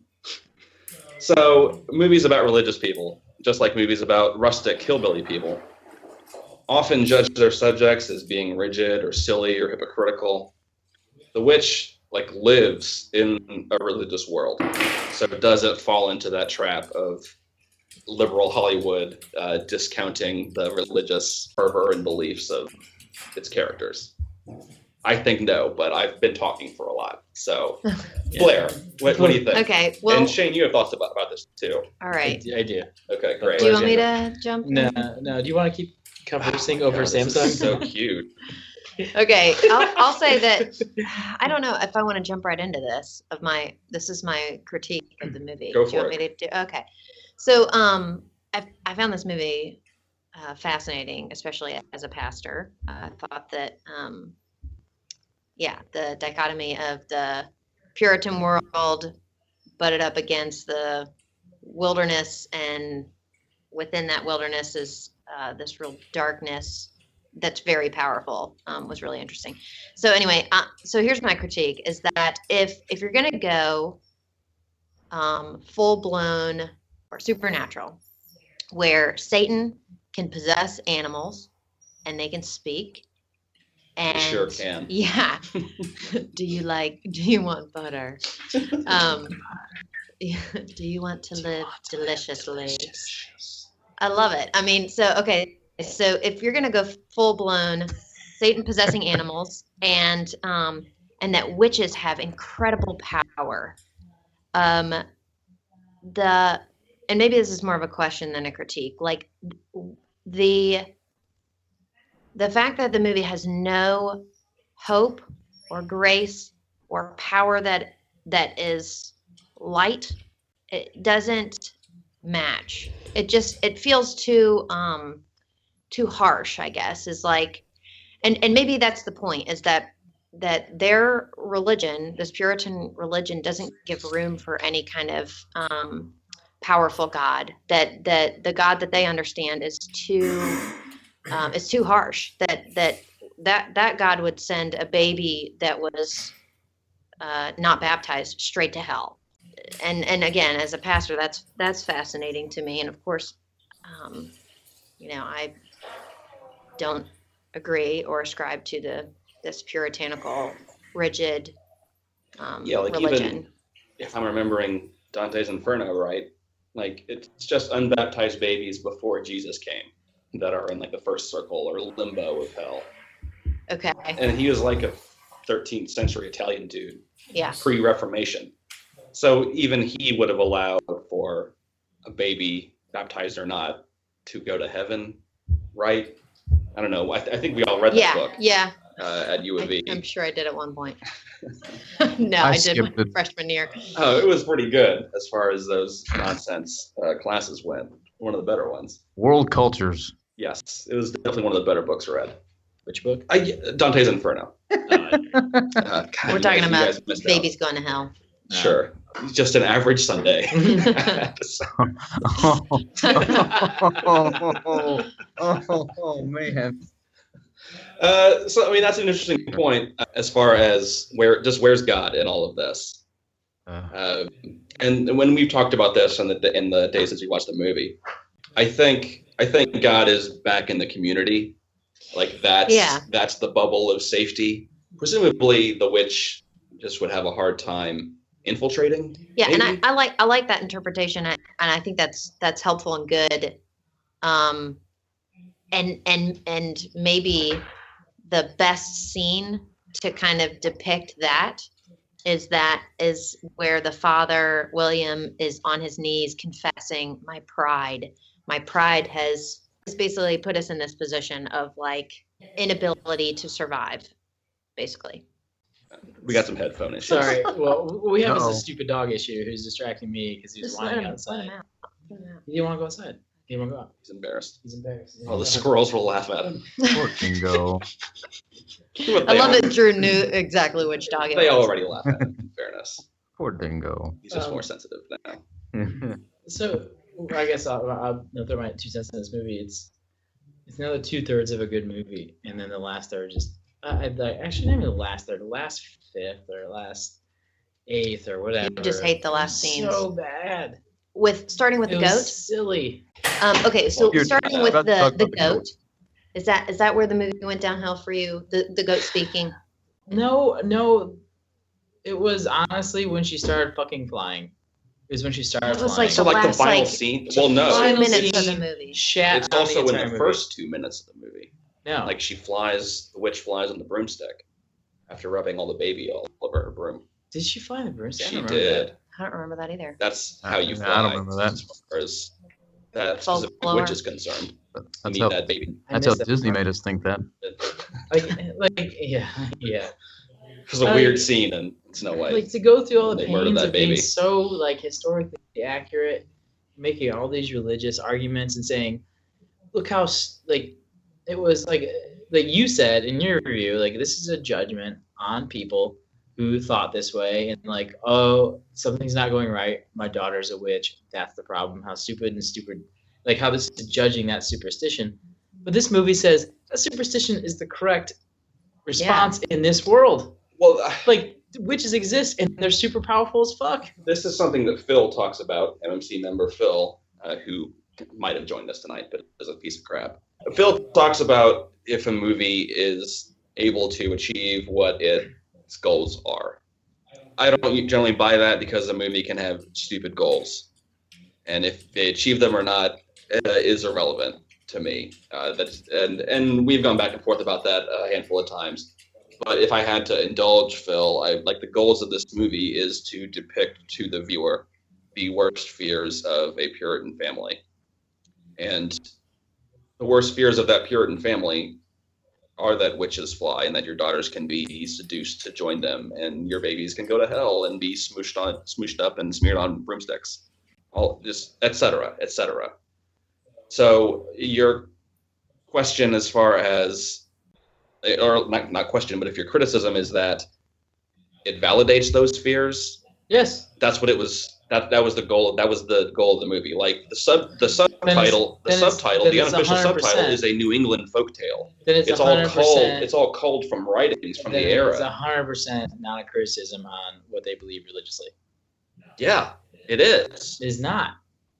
So, movies about religious people, just like movies about rustic hillbilly people, often judge their subjects as being rigid or silly or hypocritical. The Witch lives in a religious world, so it doesn't fall into that trap of liberal Hollywood discounting the religious fervor and beliefs of its characters. I think no, but I've been talking for a lot. So, Blair, what do you think? Okay, well, and Shane, you have thoughts about this too. All right. I do. Okay, great. Do you want me to jump? No. Do you want to keep conversing over This is Samsung? so cute. Okay, I'll say that I don't know if I want to jump right into this. This is my critique of the movie. Go Do you for want me to do? Okay, so I found this movie fascinating, especially as a pastor. I thought that the dichotomy of the Puritan world butted up against the wilderness, and within that wilderness is this real darkness that's very powerful. Was really interesting. So anyway, so here's my critique: is that if you're gonna go full blown or supernatural, where Satan can possess animals and they can speak, and Sure can. yeah, do you want butter? Do you want to live deliciously? I love it. I mean, so if you're gonna go full blown Satan possessing animals, and that witches have incredible power, and maybe this is more of a question than a critique, like the fact that the movie has no hope or grace or power that is light, it doesn't match. It feels too harsh, I guess, is like, and maybe that's the point, is that their religion, this Puritan religion, doesn't give room for any kind of powerful God. That the God that they understand is too harsh. That God would send a baby that was not baptized straight to hell. And again, as a pastor, that's fascinating to me. And of course, I don't agree or ascribe to this puritanical, rigid religion. Even if I'm remembering Dante's Inferno right, like it's just unbaptized babies before Jesus came that are in like the first circle or limbo of hell. Okay. And he was like a 13th century Italian dude, Yeah. pre-Reformation. So even he would have allowed for a baby, baptized or not, to go to heaven, right? I don't know. I think we all read that book. Yeah. At U of E. I'm sure I did at one point. No, I I did my skipped it. freshman year. Oh, it was pretty good as far as those nonsense classes went. One of the better ones. World cultures. Yes, it was definitely one of the better books read. Which book? Dante's Inferno. God, We're you talking guys about missed out. babies going to hell. Sure. Just an average Sunday. Oh man. So I mean that's an interesting point as far as where's God in all of this. And when we've talked about this in the days since we watched the movie, I think God is back in the community. Like that's the bubble of safety. Presumably the witch just would have a hard time infiltrating. Yeah, maybe? and I like that interpretation, and I think that's helpful and good. And maybe the best scene to kind of depict that is where the father William is on his knees confessing, my pride has basically put us in this position of like inability to survive, basically. We got some headphone issues. Sorry. Well, what we have is Uh-oh. a stupid dog issue who's distracting me because he's Just let whining him outside. out. Let him out. He didn't want to go outside. He didn't want to go out. He's embarrassed. He's embarrassed. Oh, the squirrels will laugh at him. Poor Dingo. I love that Drew knew exacally which dog it They was. already laugh at him, in fairness. Poor Dingo. He's just Um, more sensitive now. So I guess I'll throw my 2 cents in this movie. It's another 2/3 of a good movie, and then the last third just actually not even the last third, the last fifth or last eighth or whatever. You just hate the last scenes. So bad. Starting with It the was goat. silly. Okay, so You're starting with about to talk the about the goat. goat. Is that where the movie went downhill for you? The goat speaking. No. It was honestly when she started fucking flying. It was when she started It was flying. like So like the last, final like, scene. Well, no, 2 Final minutes of the scene. movie. Shat it's on also in entire the movie. first 2 minutes of the movie. No. Like the witch flies on the broomstick after rubbing all the baby all over her broom. Did she fly in the broomstick? I She don't remember did. that. I don't remember that either. That's I- how you I fly. don't remember that. As far as that Folklore. specific witch is concerned. You That's need how, that baby. that's I how missed that Disney part. made us think that. Yeah. It was a weird scene in Snow White. Like to go through all the They murdered pains that of being baby. so like historically accurate, making all these religious arguments and saying, look how like it was like you said in your review, like this is a judgment on people who thought this way and like, oh, something's not going right. My daughter's a witch. That's the problem. How stupid, like how this is judging that superstition. But this movie says that superstition is the correct response in this world. Well, Like witches exist and they're super powerful as fuck. this is something that Phil talks about, MMC member Phil, who might have joined us tonight, but is a piece of crap. Phil talks about if a movie is able to achieve what its goals are. I don't generally buy that because a movie can have stupid goals. And if they achieve them or not is irrelevant to me. And we've gone back and forth about that a handful of times. But if I had to indulge Phil, the goals of this movie is to depict to the viewer the worst fears of a Puritan family. And the worst fears of that Puritan family are that witches fly and that your daughters can be seduced to join them and your babies can go to hell and be smooshed up and smeared on broomsticks. All just et cetera, et cetera. So your question as far as, or not question, but if your criticism is that it validates those fears, Yes. that's what it was. That was the goal. That was the goal of the movie. Like the subtitle, the unofficial subtitle is a New England folktale. Then It's all culled. It's all culled from writings from the era. It's 100% not a criticism on what they believe religiously. Yeah, it is. It is not.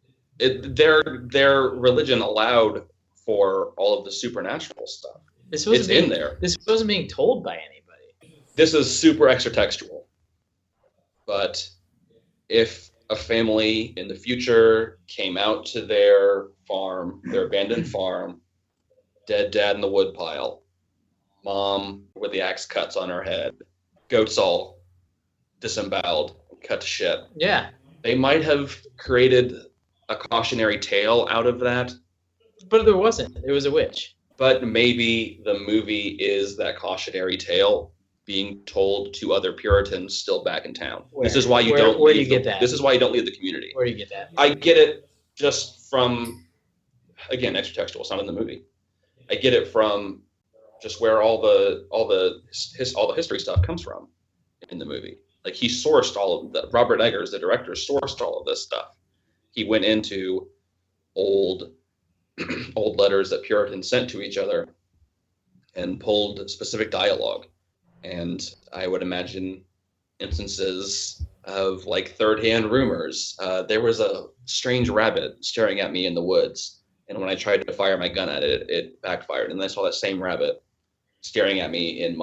Their religion allowed for all of the supernatural stuff. It's in there. This wasn't being told by anybody. This is super extra textual. But if a family in the future came out to their farm, their abandoned farm, dead dad in the woodpile, mom with the axe cuts on her head, goats all disemboweled, cut to shit. Yeah. They might have created a cautionary tale out of that. But there wasn't. It was a witch. But maybe the movie is that cautionary tale being told to other Puritans still back in town. This is why you don't. Where do you get that? This is why you don't leave the community. Where do you get that? I get it just from, again, extra textual. It's not in the movie. I get it from just where all the history stuff comes from in the movie. Like he sourced all of the Robert Eggers, the director, sourced all of this stuff. He went into old letters that Puritans sent to each other and pulled specific dialogue. And I would imagine instances of like third-hand rumors. There was a strange rabbit staring at me in the woods, and when I tried to fire my gun at it, it backfired. And I saw that same rabbit staring at me in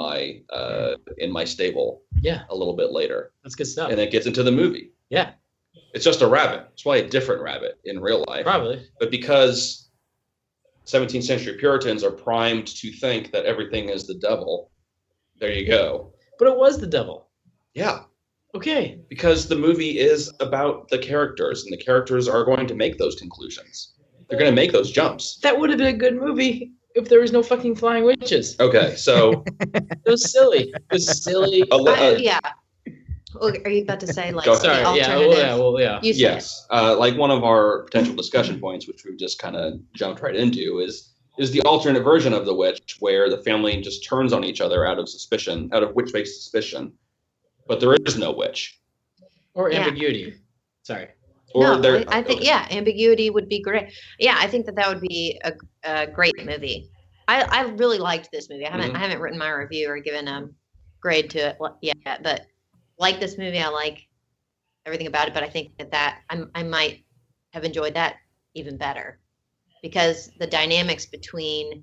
my stable. Yeah. A little bit later. That's good stuff. And it gets into the movie. Yeah. It's just a rabbit. It's probably a different rabbit in real life. Probably. But because 17th century Puritans are primed to think that everything is the devil, there you go. But it was the devil. Yeah. Okay. Because the movie is about the characters, and the characters are going to make those conclusions. They're going to make those jumps. That would have been a good movie if there was no fucking flying witches. Okay, so It was silly. It was silly. Yeah. Well, are you about to say like Go ahead. the Sorry. alternative? Yeah. You said yes, like one of our potential discussion points, which we've just kind of jumped right into, is the alternate version of the witch, where the family just turns on each other out of suspicion, out of witch-based suspicion, but there is no witch. Or Yeah. ambiguity. Sorry. Or no, I think ambiguity would be great. Yeah, I think that would be a great movie. I really liked this movie. I haven't written my review or given a grade to it yet, but like this movie, I like everything about it. But I think that I might have enjoyed that even better, because the dynamics between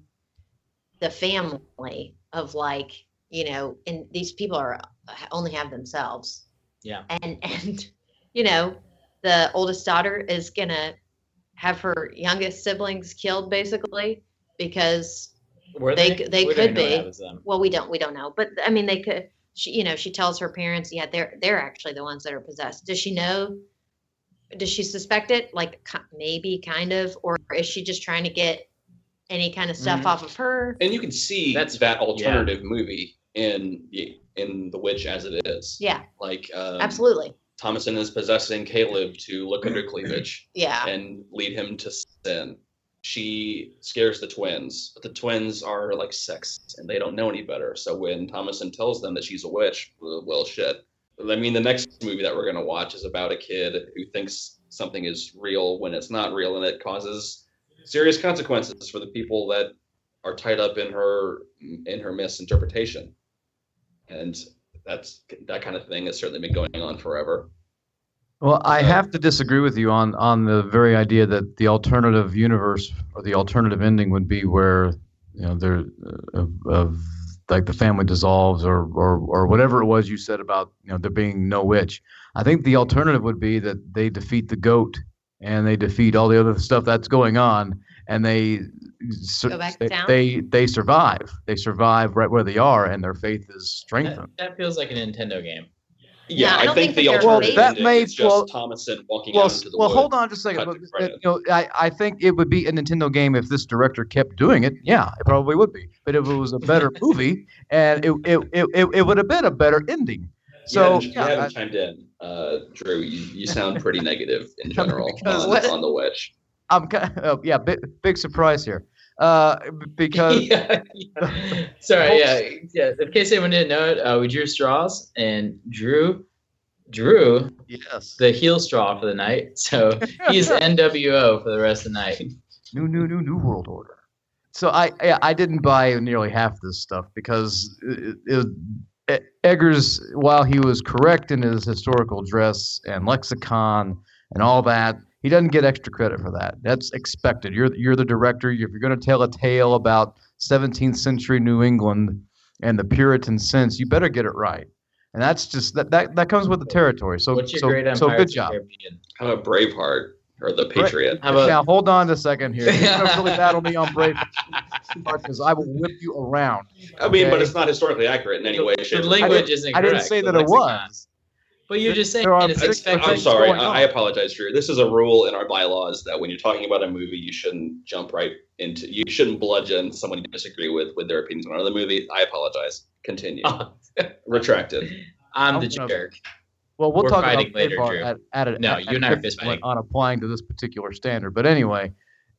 the family of like, you know, and these people are only have themselves. Yeah. And you know, the oldest daughter is gonna have her youngest siblings killed basically because Were they We could don't know what be. happens to them. Well, we don't know, but I mean they could. She tells her parents, yeah, they're actually the ones that are possessed. Does she know? Does she suspect it? Like maybe, kind of, or is she just trying to get any kind of stuff off of her? And you can see that alternative movie in The Witch as it is. Yeah, Like absolutely. Thomason is possessing Caleb to look at her cleavage Yeah, and lead him to sin. She scares the twins, but the twins are like six and they don't know any better. So when Thomason tells them that she's a witch, well, shit. I mean, the next movie that we're going to watch is about a kid who thinks something is real when it's not real, and it causes serious consequences for the people that are tied up in her misinterpretation. And that kind of thing has certainly been going on forever. Well, I have to disagree with you on the very idea that the alternative universe or the alternative ending would be where, you know, there of like the family dissolves or whatever it was you said about, you know, there being no witch. I think the alternative would be that they defeat the goat and they defeat all the other stuff that's going on, and they Go back to town? they survive. They survive right where they are, and their faith is strengthened. That feels like a Nintendo game. Yeah, No, I I don't think think the that they're alternative Well, that ending may- is just well- Thomason walking Well, out into the well, woods. hold on just a second. cut But, to credit. I think it would be a Nintendo game if this director kept doing it. Yeah, it probably would be. But if it was a better movie, and it would have been a better ending. So you haven't chimed in, Drew. You sound pretty negative in general Because- on the witch. I'm big surprise here. Because Sorry, yeah. In case anyone didn't know it, we drew straws, and Drew yes, the heel straw for the night. So he's NWO for the rest of the night. new world order. So I didn't buy nearly half this stuff because Eggers, while he was correct in his historical dress and lexicon and all that, he doesn't get extra credit for that. That's expected. You're the director. If you're going to tell a tale about 17th century New England and the Puritan sense, you better get it right. And that's just that comes with the territory. So What's your grade on so good Pirates of the job. Caribbean? How about Braveheart or The Patriot? How about Now hold on a second here. You're going to really battle me on Braveheart because I will whip you around. I mean, but Okay. it's not historically accurate in any way, the shape, or form. language isn't I correct? didn't say the that it lexicon. was. But you're just saying There are it's particular expected. I'm things sorry. going on. I apologize, Drew. This is a rule in our bylaws that when you're talking about a movie, you shouldn't jump right into. You shouldn't bludgeon someone you disagree with their opinions on another movie. I apologize. Continue. Retracted. I'm the I'm gonna- jerk. Well, we'll We're talk about fighting later, Braveheart Drew. No, you and I are fist fighting. on applying to this particular standard. But anyway,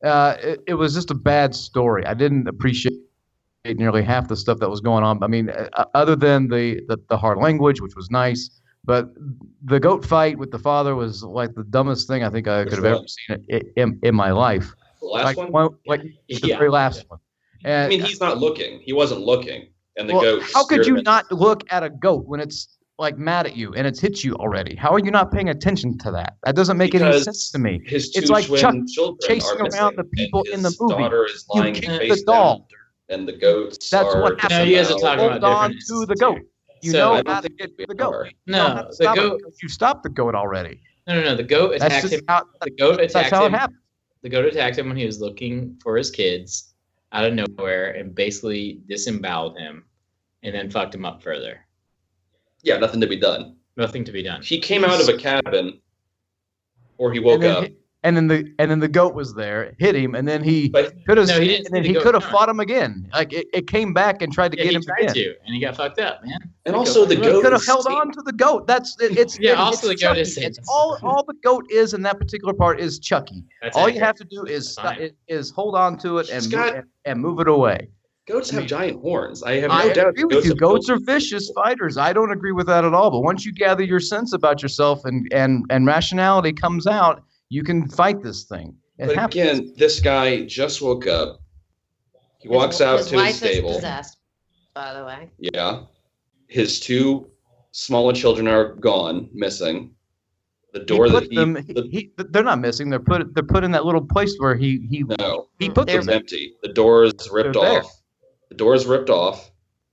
it was just a bad story. I didn't appreciate nearly half the stuff that was going on. I mean, other than the hard language, which was nice, but the goat fight with the father was like the dumbest thing I think I Which could have ever one? seen in my life. The last like one. like the Yeah. very last one. And I mean, he's not looking. He wasn't looking, and the well, goat. how could steered you him. not look at a goat when it's like mad at you and it's hit you already? How are you not paying attention to that? That doesn't make any Because sense to me. His two It's like twin Chuck children chasing are around missing, the people and in the his movie. daughter is You lying kick face the doll. down, and the goats That's are. what happened. No, you guys are talking Hold about on different to the goat. You So, know I how don't to think get we to the goat. are. You don't No, have to the stop it goat. because you stopped the goat already. No. The goat That's attacked just him. how, The goat that's attacked how it him. happened. The goat attacked him when he was looking for his kids out of nowhere and basically disemboweled him and then fucked him up further. Yeah, nothing to be done. Nothing to be done. He came out of a cabin, or he woke up. And then the goat was there, hit him, and then he But could have No, he didn't and then see he the goat could have come. fought him again. Like it came back and tried to Yeah, get he him tried again. to, and he got fucked up, man. And also the He goat could have is held Satan. on to the goat. It's Yeah, it's also the goat is Chucky. It's Satan. all the goat is in that particular part is Chucky. That's All you accurate. have to do is Fine. hold on to it He's and got- and move it away. Goats have giant horns. I have no I doubt. agree with you. have Goats are built- vicious fighters. I don't agree with that at all. But once you gather your sense about yourself and rationality comes out, you can fight this thing. It But happens. again, this guy just woke up. He walks out his to wife his stable. is possessed, by the way. Yeah. His two smaller children are gone, missing. The door He that put he, them. the, They're not missing. They're put in that little place where he no, put They're it's them. empty. The door is ripped They're there. off. The door is ripped off.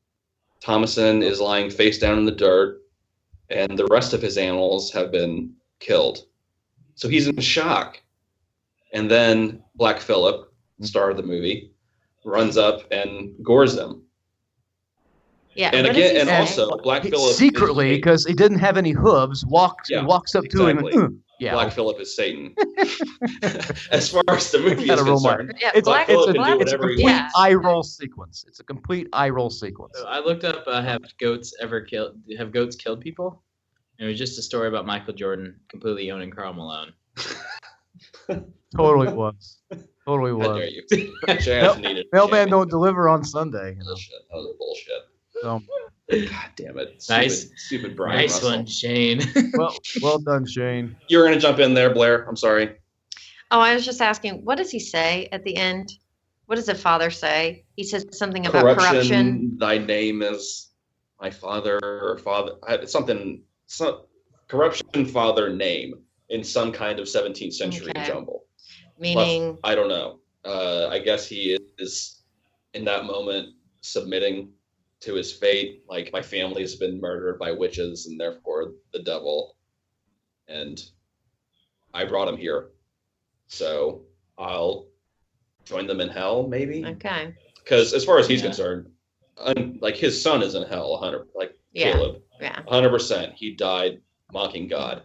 Thomason is lying face down in the dirt, and the rest of his animals have been killed. So he's in shock. And then Black Phillip, star of the movie, runs up and gores him. Yeah. And what does again, he and say? also Black Phillip Secretly, is because he didn't have any hooves, Yeah, walks up to him exactly. and yeah. Black Phillip is Satan. As far as the movie is Gotta roll my- concerned, Yeah, It's Black a, it's Phillip can do a whatever he complete wants. eye roll sequence. It's a complete eye roll sequence. So I looked up have goats killed people? And it was just a story about Michael Jordan completely owning Karl Malone. Totally was. Totally how was. dare you? Shaft needed. Mailman Shame. don't deliver on Sunday. You know. Bullshit. That was bullshit. So, God damn it. Nice. Stupid Brian Nice Russell. one, Shane. well done, Shane. You were going to jump in there, Blair. I'm sorry. Oh, I was just asking, what does he say at the end? What does the father say? He says something about Corruption. corruption. Thy name is my father or father. Something. Corruption, father, name in some kind of 17th century Okay. jumble. Meaning, I don't know. I guess he is in that moment submitting to his fate. Like, my family has been murdered by witches and therefore the devil. And I brought him here. So I'll join them in hell, maybe? okay. Because as far as he's Yeah. concerned, like his son is in hell 100. Like Yeah. Caleb. Yeah. 100%. He died mocking God.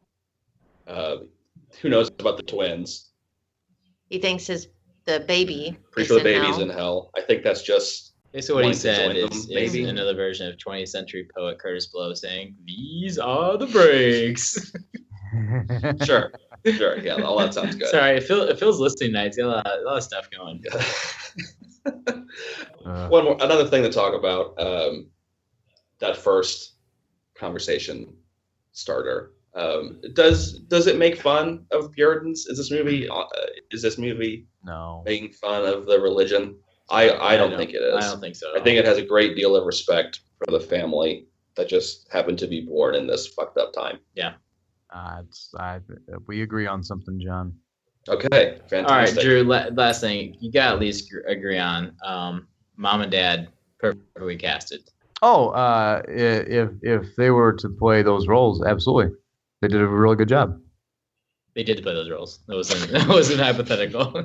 Who knows about the twins? He thinks the baby. Pretty is sure the in baby's hell. in hell. I think that's just Basically, what he wanting to said join is them, maybe? another version of 20th century poet Curtis Blow saying, "These are the breaks." sure. Yeah, all that sounds good. Sorry, it feels listening night. It's got a lot of stuff going. Another thing to talk about. That first conversation starter. Does it make fun of Puritans? Is this movie No. making fun of the religion? I don't think it is. I don't think so. I think it has a great deal of respect for the family that just happened to be born in this fucked up time. Yeah. We agree on something, John. Okay, fantastic. All right, Drew. Last thing, you got to at least agree on mom and dad perfectly casted. Oh, if they were to play those roles, absolutely, they did a really good job. They did play those roles. That wasn't hypothetical.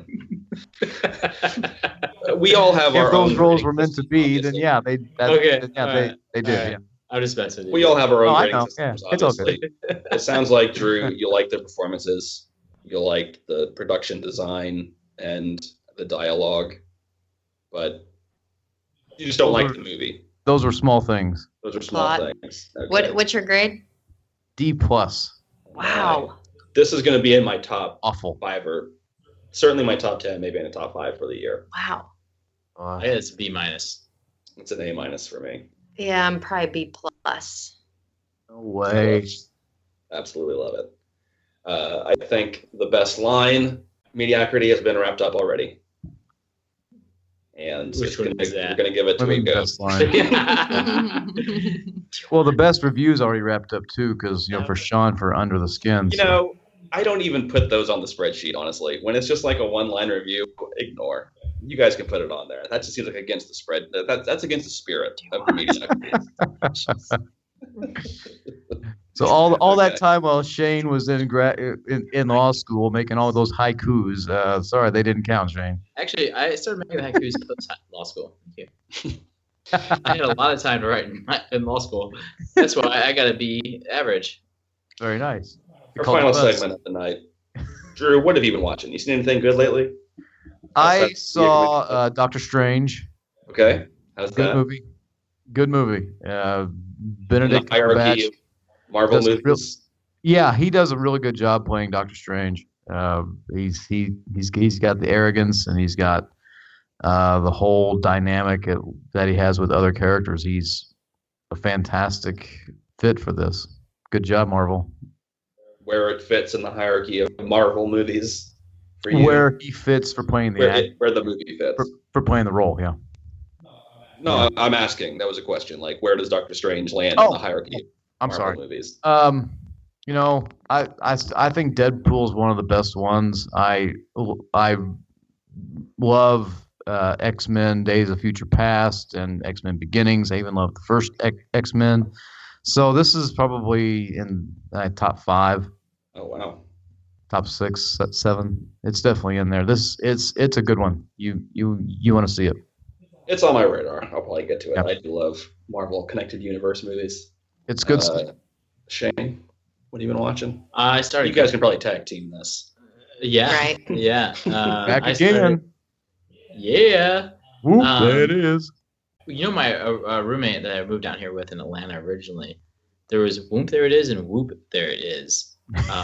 We all have our If those own roles rating were meant to system, be, obviously. then yeah, they Okay, did. right. Yeah. I'll just mess with you. We all have our own Oh, I rating know. systems, Yeah, it's all good. obviously. It sounds like, Drew, you like the performances, you like the production design and the dialogue, but you just don't like the movie. Those were small things. Those are small Plot. things. Okay. What's your grade? D+. Wow. This is going to be in my top Awful. 5 or certainly my top 10, maybe in the top 5 for the year. Wow. I think it's B-. It's an A- for me. Yeah, I'm probably B+. No way. Absolutely love it. I think the best line, mediocrity, has been wrapped up already. And Which one is that? We're going to give it to I a mean, go. best line. Well, the best reviews already wrapped up too, because for Sean for Under the Skin. I don't even put those on the spreadsheet, honestly. When it's just like a one-line review, ignore. You guys can put it on there. That just seems like against the spread. That's against the spirit of the mediocrity. So all that Okay. time while Shane was in law school making all those haikus, sorry they didn't count, Shane. Actually, I started making haikus post law school. Thank you. I had a lot of time to write in law school. That's why I got to be average. Very nice. Our Called final the buzz. segment of the night. Drew, what have you been watching? You seen anything good lately? I saw Doctor Strange. Okay. How's Good that? movie. Good movie. In Benedict the hierarchy Cumberbatch. of Marvel does a movies. Yeah, he does a really good job playing Doctor Strange. He's got the arrogance and he's got the whole dynamic that he has with other characters. He's a fantastic fit for this. Good job, Marvel. Where it fits in the hierarchy of Marvel movies for you. Where he fits for playing the where the movie fits. for playing the role. Yeah. No, I'm asking. That was a question. Like, where does Doctor Strange land in Oh, the hierarchy of I'm Marvel sorry. movies? I think Deadpool's one of the best ones. I love X-Men: Days of Future Past and X-Men Beginnings. I even love the first X-Men. So this is probably in top 5, Oh wow. top 6, 7. It's definitely in there. It's a good one. You want to see it. It's on my radar. I'll probably get to it. Yeah. I do love Marvel Connected Universe movies. It's good stuff. Shane, what have you been watching? I started. You guys can probably tag team this. Yeah. Right. Yeah. Back I again. started- yeah. Whoop, um, there it is. My roommate that I moved down here with in Atlanta originally, there was Whoop There It Is and Whoop There It Is.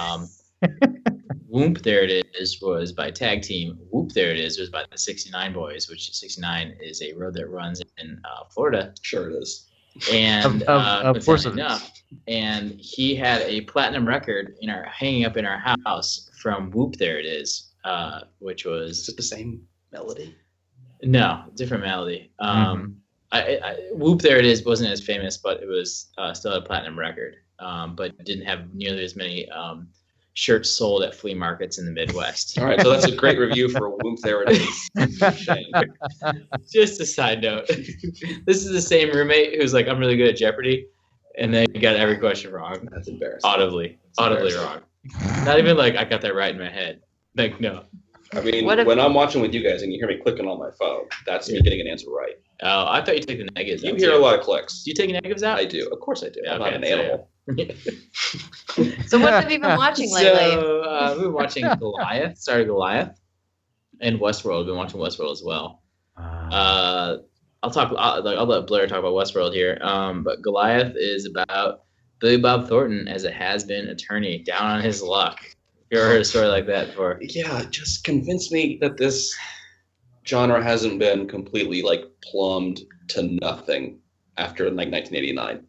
Whoop There It Is was by Tag Team. Whoop There It Is was by the 69 Boys, which 69 is a road that runs in Florida. Sure it is. And Of course it is. enough, and he had a platinum record hanging up in our house from Whoop There It Is, which Is was it the same melody? no different melody. Mhm. Whoop There It Is wasn't as famous, but it was still a platinum record, but didn't have nearly as many shirts sold at flea markets in the Midwest. All right, so that's a great review for Whoop There It Is. Shane. Just a side note. This is the same roommate who's like, I'm really good at Jeopardy, and they got every question wrong. That's embarrassing. Audibly embarrassing. wrong. Not even like I got that right in my head. Like, no. I mean, What if- when I'm watching with you guys and you hear me clicking on my phone, that's me getting an ansanswer right. Oh, I thought you took the negatives. You out hear too. a lot of clicks. Do you take negatives out? I do. Of course I do. I'm Okay, not an so- animal. So what have you been watching lately? So we've been watching Goliath. Started Goliath, and Westworld. We've been watching Westworld as well. I'll let Blair talk about Westworld here. But Goliath is about Billy Bob Thornton as a has-been attorney down on his luck. You ever heard a story like that before? Yeah, just convince me that this genre hasn't been completely like plumbed to nothing after like 1989.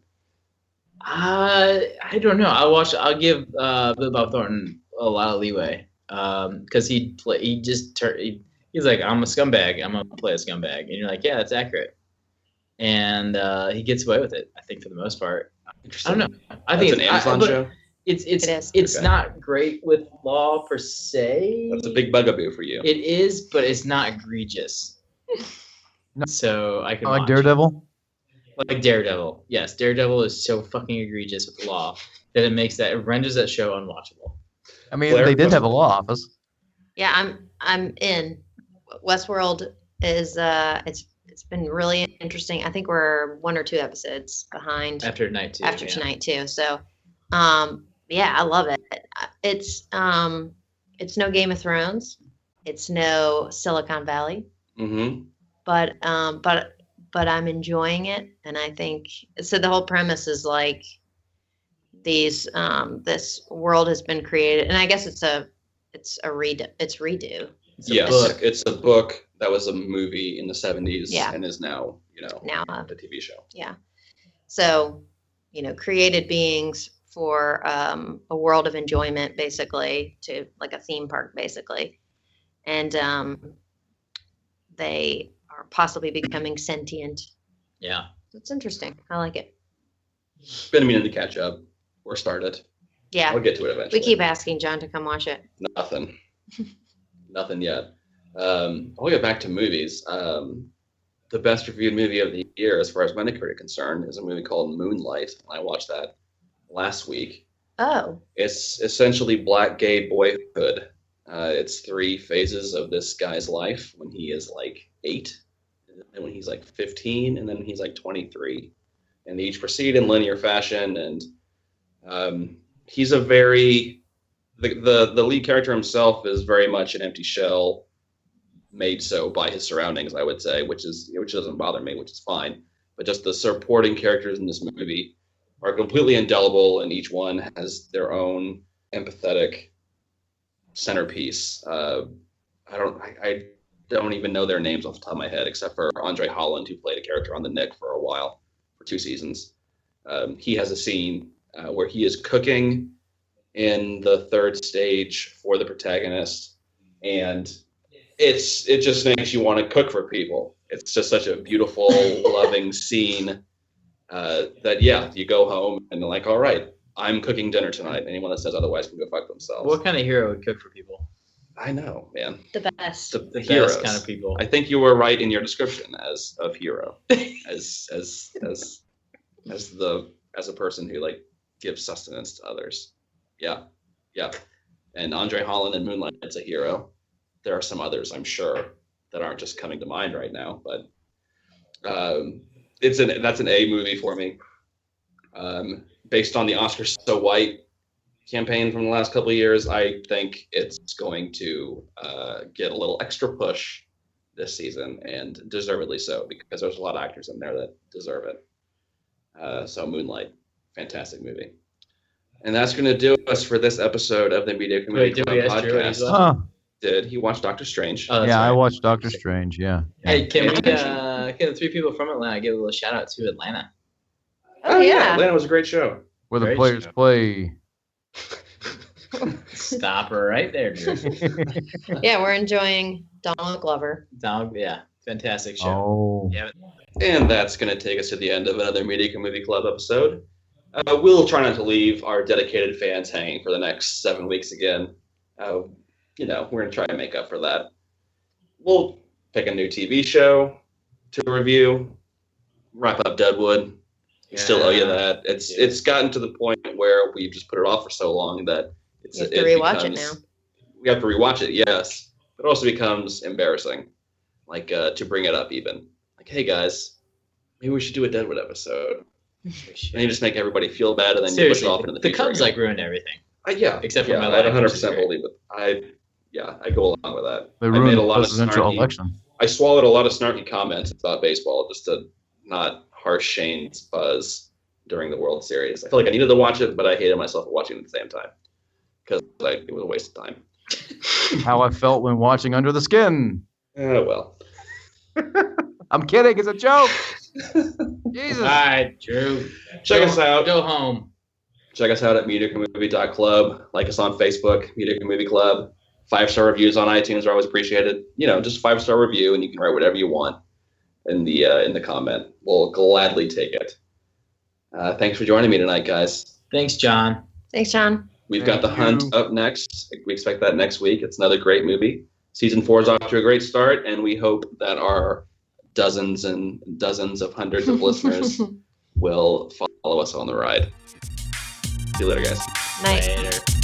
I don't know. I'll give Billy Bob Thornton a lot of leeway because he's like, I'm a scumbag. I'm gonna play a scumbag, and you're like, yeah, that's accurate. And he gets away with it, I think, for the most part. I don't know. I think That's an Amazon show. It's It is. it's Okay. not great with law per se. That's a big bugaboo for you. It is, but it's not egregious. No. So I can like watch. Daredevil. Like Daredevil. Yes, Daredevil is so fucking egregious with the law that it renders that show unwatchable. I mean, Blair, they did what's- have a law office. Yeah, I'm in. Westworld is it's been really interesting. I think we're 1 or 2 episodes behind After night 2. after yeah. tonight too. So yeah, I love it. It's no Game of Thrones. It's no Silicon Valley, Mm-hmm. but I'm enjoying it, and I think so. The whole premise is like this world has been created, and I guess it's a redo. It's redo. It's a Yes, book. it's a book that was a movie in the 70s Yeah. and is now, Now, the TV show. so created beings for a world of enjoyment, basically, to like a theme park, basically, and they are possibly becoming sentient. Yeah. It's interesting. I like it. Been meaning to catch up. We're started. Yeah, I'll get to it eventually. we keep asking John to come watch it. Nothing. Nothing yet. I'll get back to movies. The best reviewed movie of the year, as far as Metacritic are concerned, is a movie called Moonlight. I watched that last week. Oh, It's essentially black gay boyhood. It's 3 phases of this guy's life when he is like 8, and then when he's like 15, and then he's like 23. And they each proceed in linear fashion. And he's a very the lead character himself is very much an empty shell, made so by his surroundings, I would say, which doesn't bother me, which is fine. But just the supporting characters in this movie are completely indelible, and each one has their own empathetic centerpiece. I don't even know their names off the top of my head, except for Andre Holland, who played a character on The Nick for a while, for 2 seasons. He has a scene where he is cooking in the 3rd stage for the protagonist, and it just makes you want to cook for people. It's just such a beautiful, loving scene that you go home and they're like, all right, I'm cooking dinner tonight. Anyone that says otherwise can go fuck themselves. What kind of hero would cook for people? I know, man. the best. The Best heroes. kind of people. I think you were right in your description of hero, as a person who like gives sustenance to others. Yeah. And Andre Holland in Moonlight is a hero. There are some others, I'm sure, that aren't just coming to mind right now, but that's an A movie for me. Based on the Oscars So White campaign from the last couple of years, I think it's going to get a little extra push this season, and deservedly so, because there's a lot of actors in there that deserve it. So Moonlight, fantastic movie. And that's going to do us for this episode of the Media Community Wait, did we Club ask Drew what podcast. he's watching? Did he watch Doctor Strange? Oh, that's Yeah, I right. watched Doctor Strange. Yeah. Hey, can we Yeah. can the 3 people from Atlanta give a little shout out to Atlanta? Oh, yeah. Atlanta was a great show. Where the Great players show. play. Stop her right there, Drew. Yeah, we're enjoying Donald Glover. Yeah, fantastic show. Oh. Yeah, And that's going to take us to the end of another Media Movie Club episode. We'll try not to leave our dedicated fans hanging for the next 7 weeks again. We're going to try and make up for that. We'll pick a new TV show to review, wrap up Deadwood. We still owe you that. It's gotten to the point where we've just put it off for so long that You have to rewatch it now. We have to rewatch it, yes. But it also becomes embarrassing, like to bring it up even. Like, hey guys, maybe we should do a Deadwood episode. And you just make everybody feel bad, and then you push it off into the future. The Cubs again. like ruined everything. Except for my I life, 100% believe it. I go along with that. They I ruined made a the lot of presidential snarky, election. I swallowed a lot of snarky comments about baseball just to not harsh Shane's buzz during the World Series. I feel like I needed to watch it, but I hated myself for watching it at the same time because it was a waste of time. How I felt when watching Under the Skin. Well. I'm kidding. It's a joke. Jesus. All right, Drew. Check us out. Go home. Check us out at mediocremovie.club. Like us on Facebook, Mediocre Movie Club. 5-star reviews on iTunes are always appreciated. Just 5-star review, and you can write whatever you want in the comment. We'll gladly take it. Thanks for joining me tonight, guys. Thanks, John. Thanks, John. We've got The Hunt up next. We expect that next week. It's another great movie. Season 4 is off to a great start, and we hope that our dozens and dozens of hundreds of listeners will follow us on the ride. See you later, guys. Night. Later.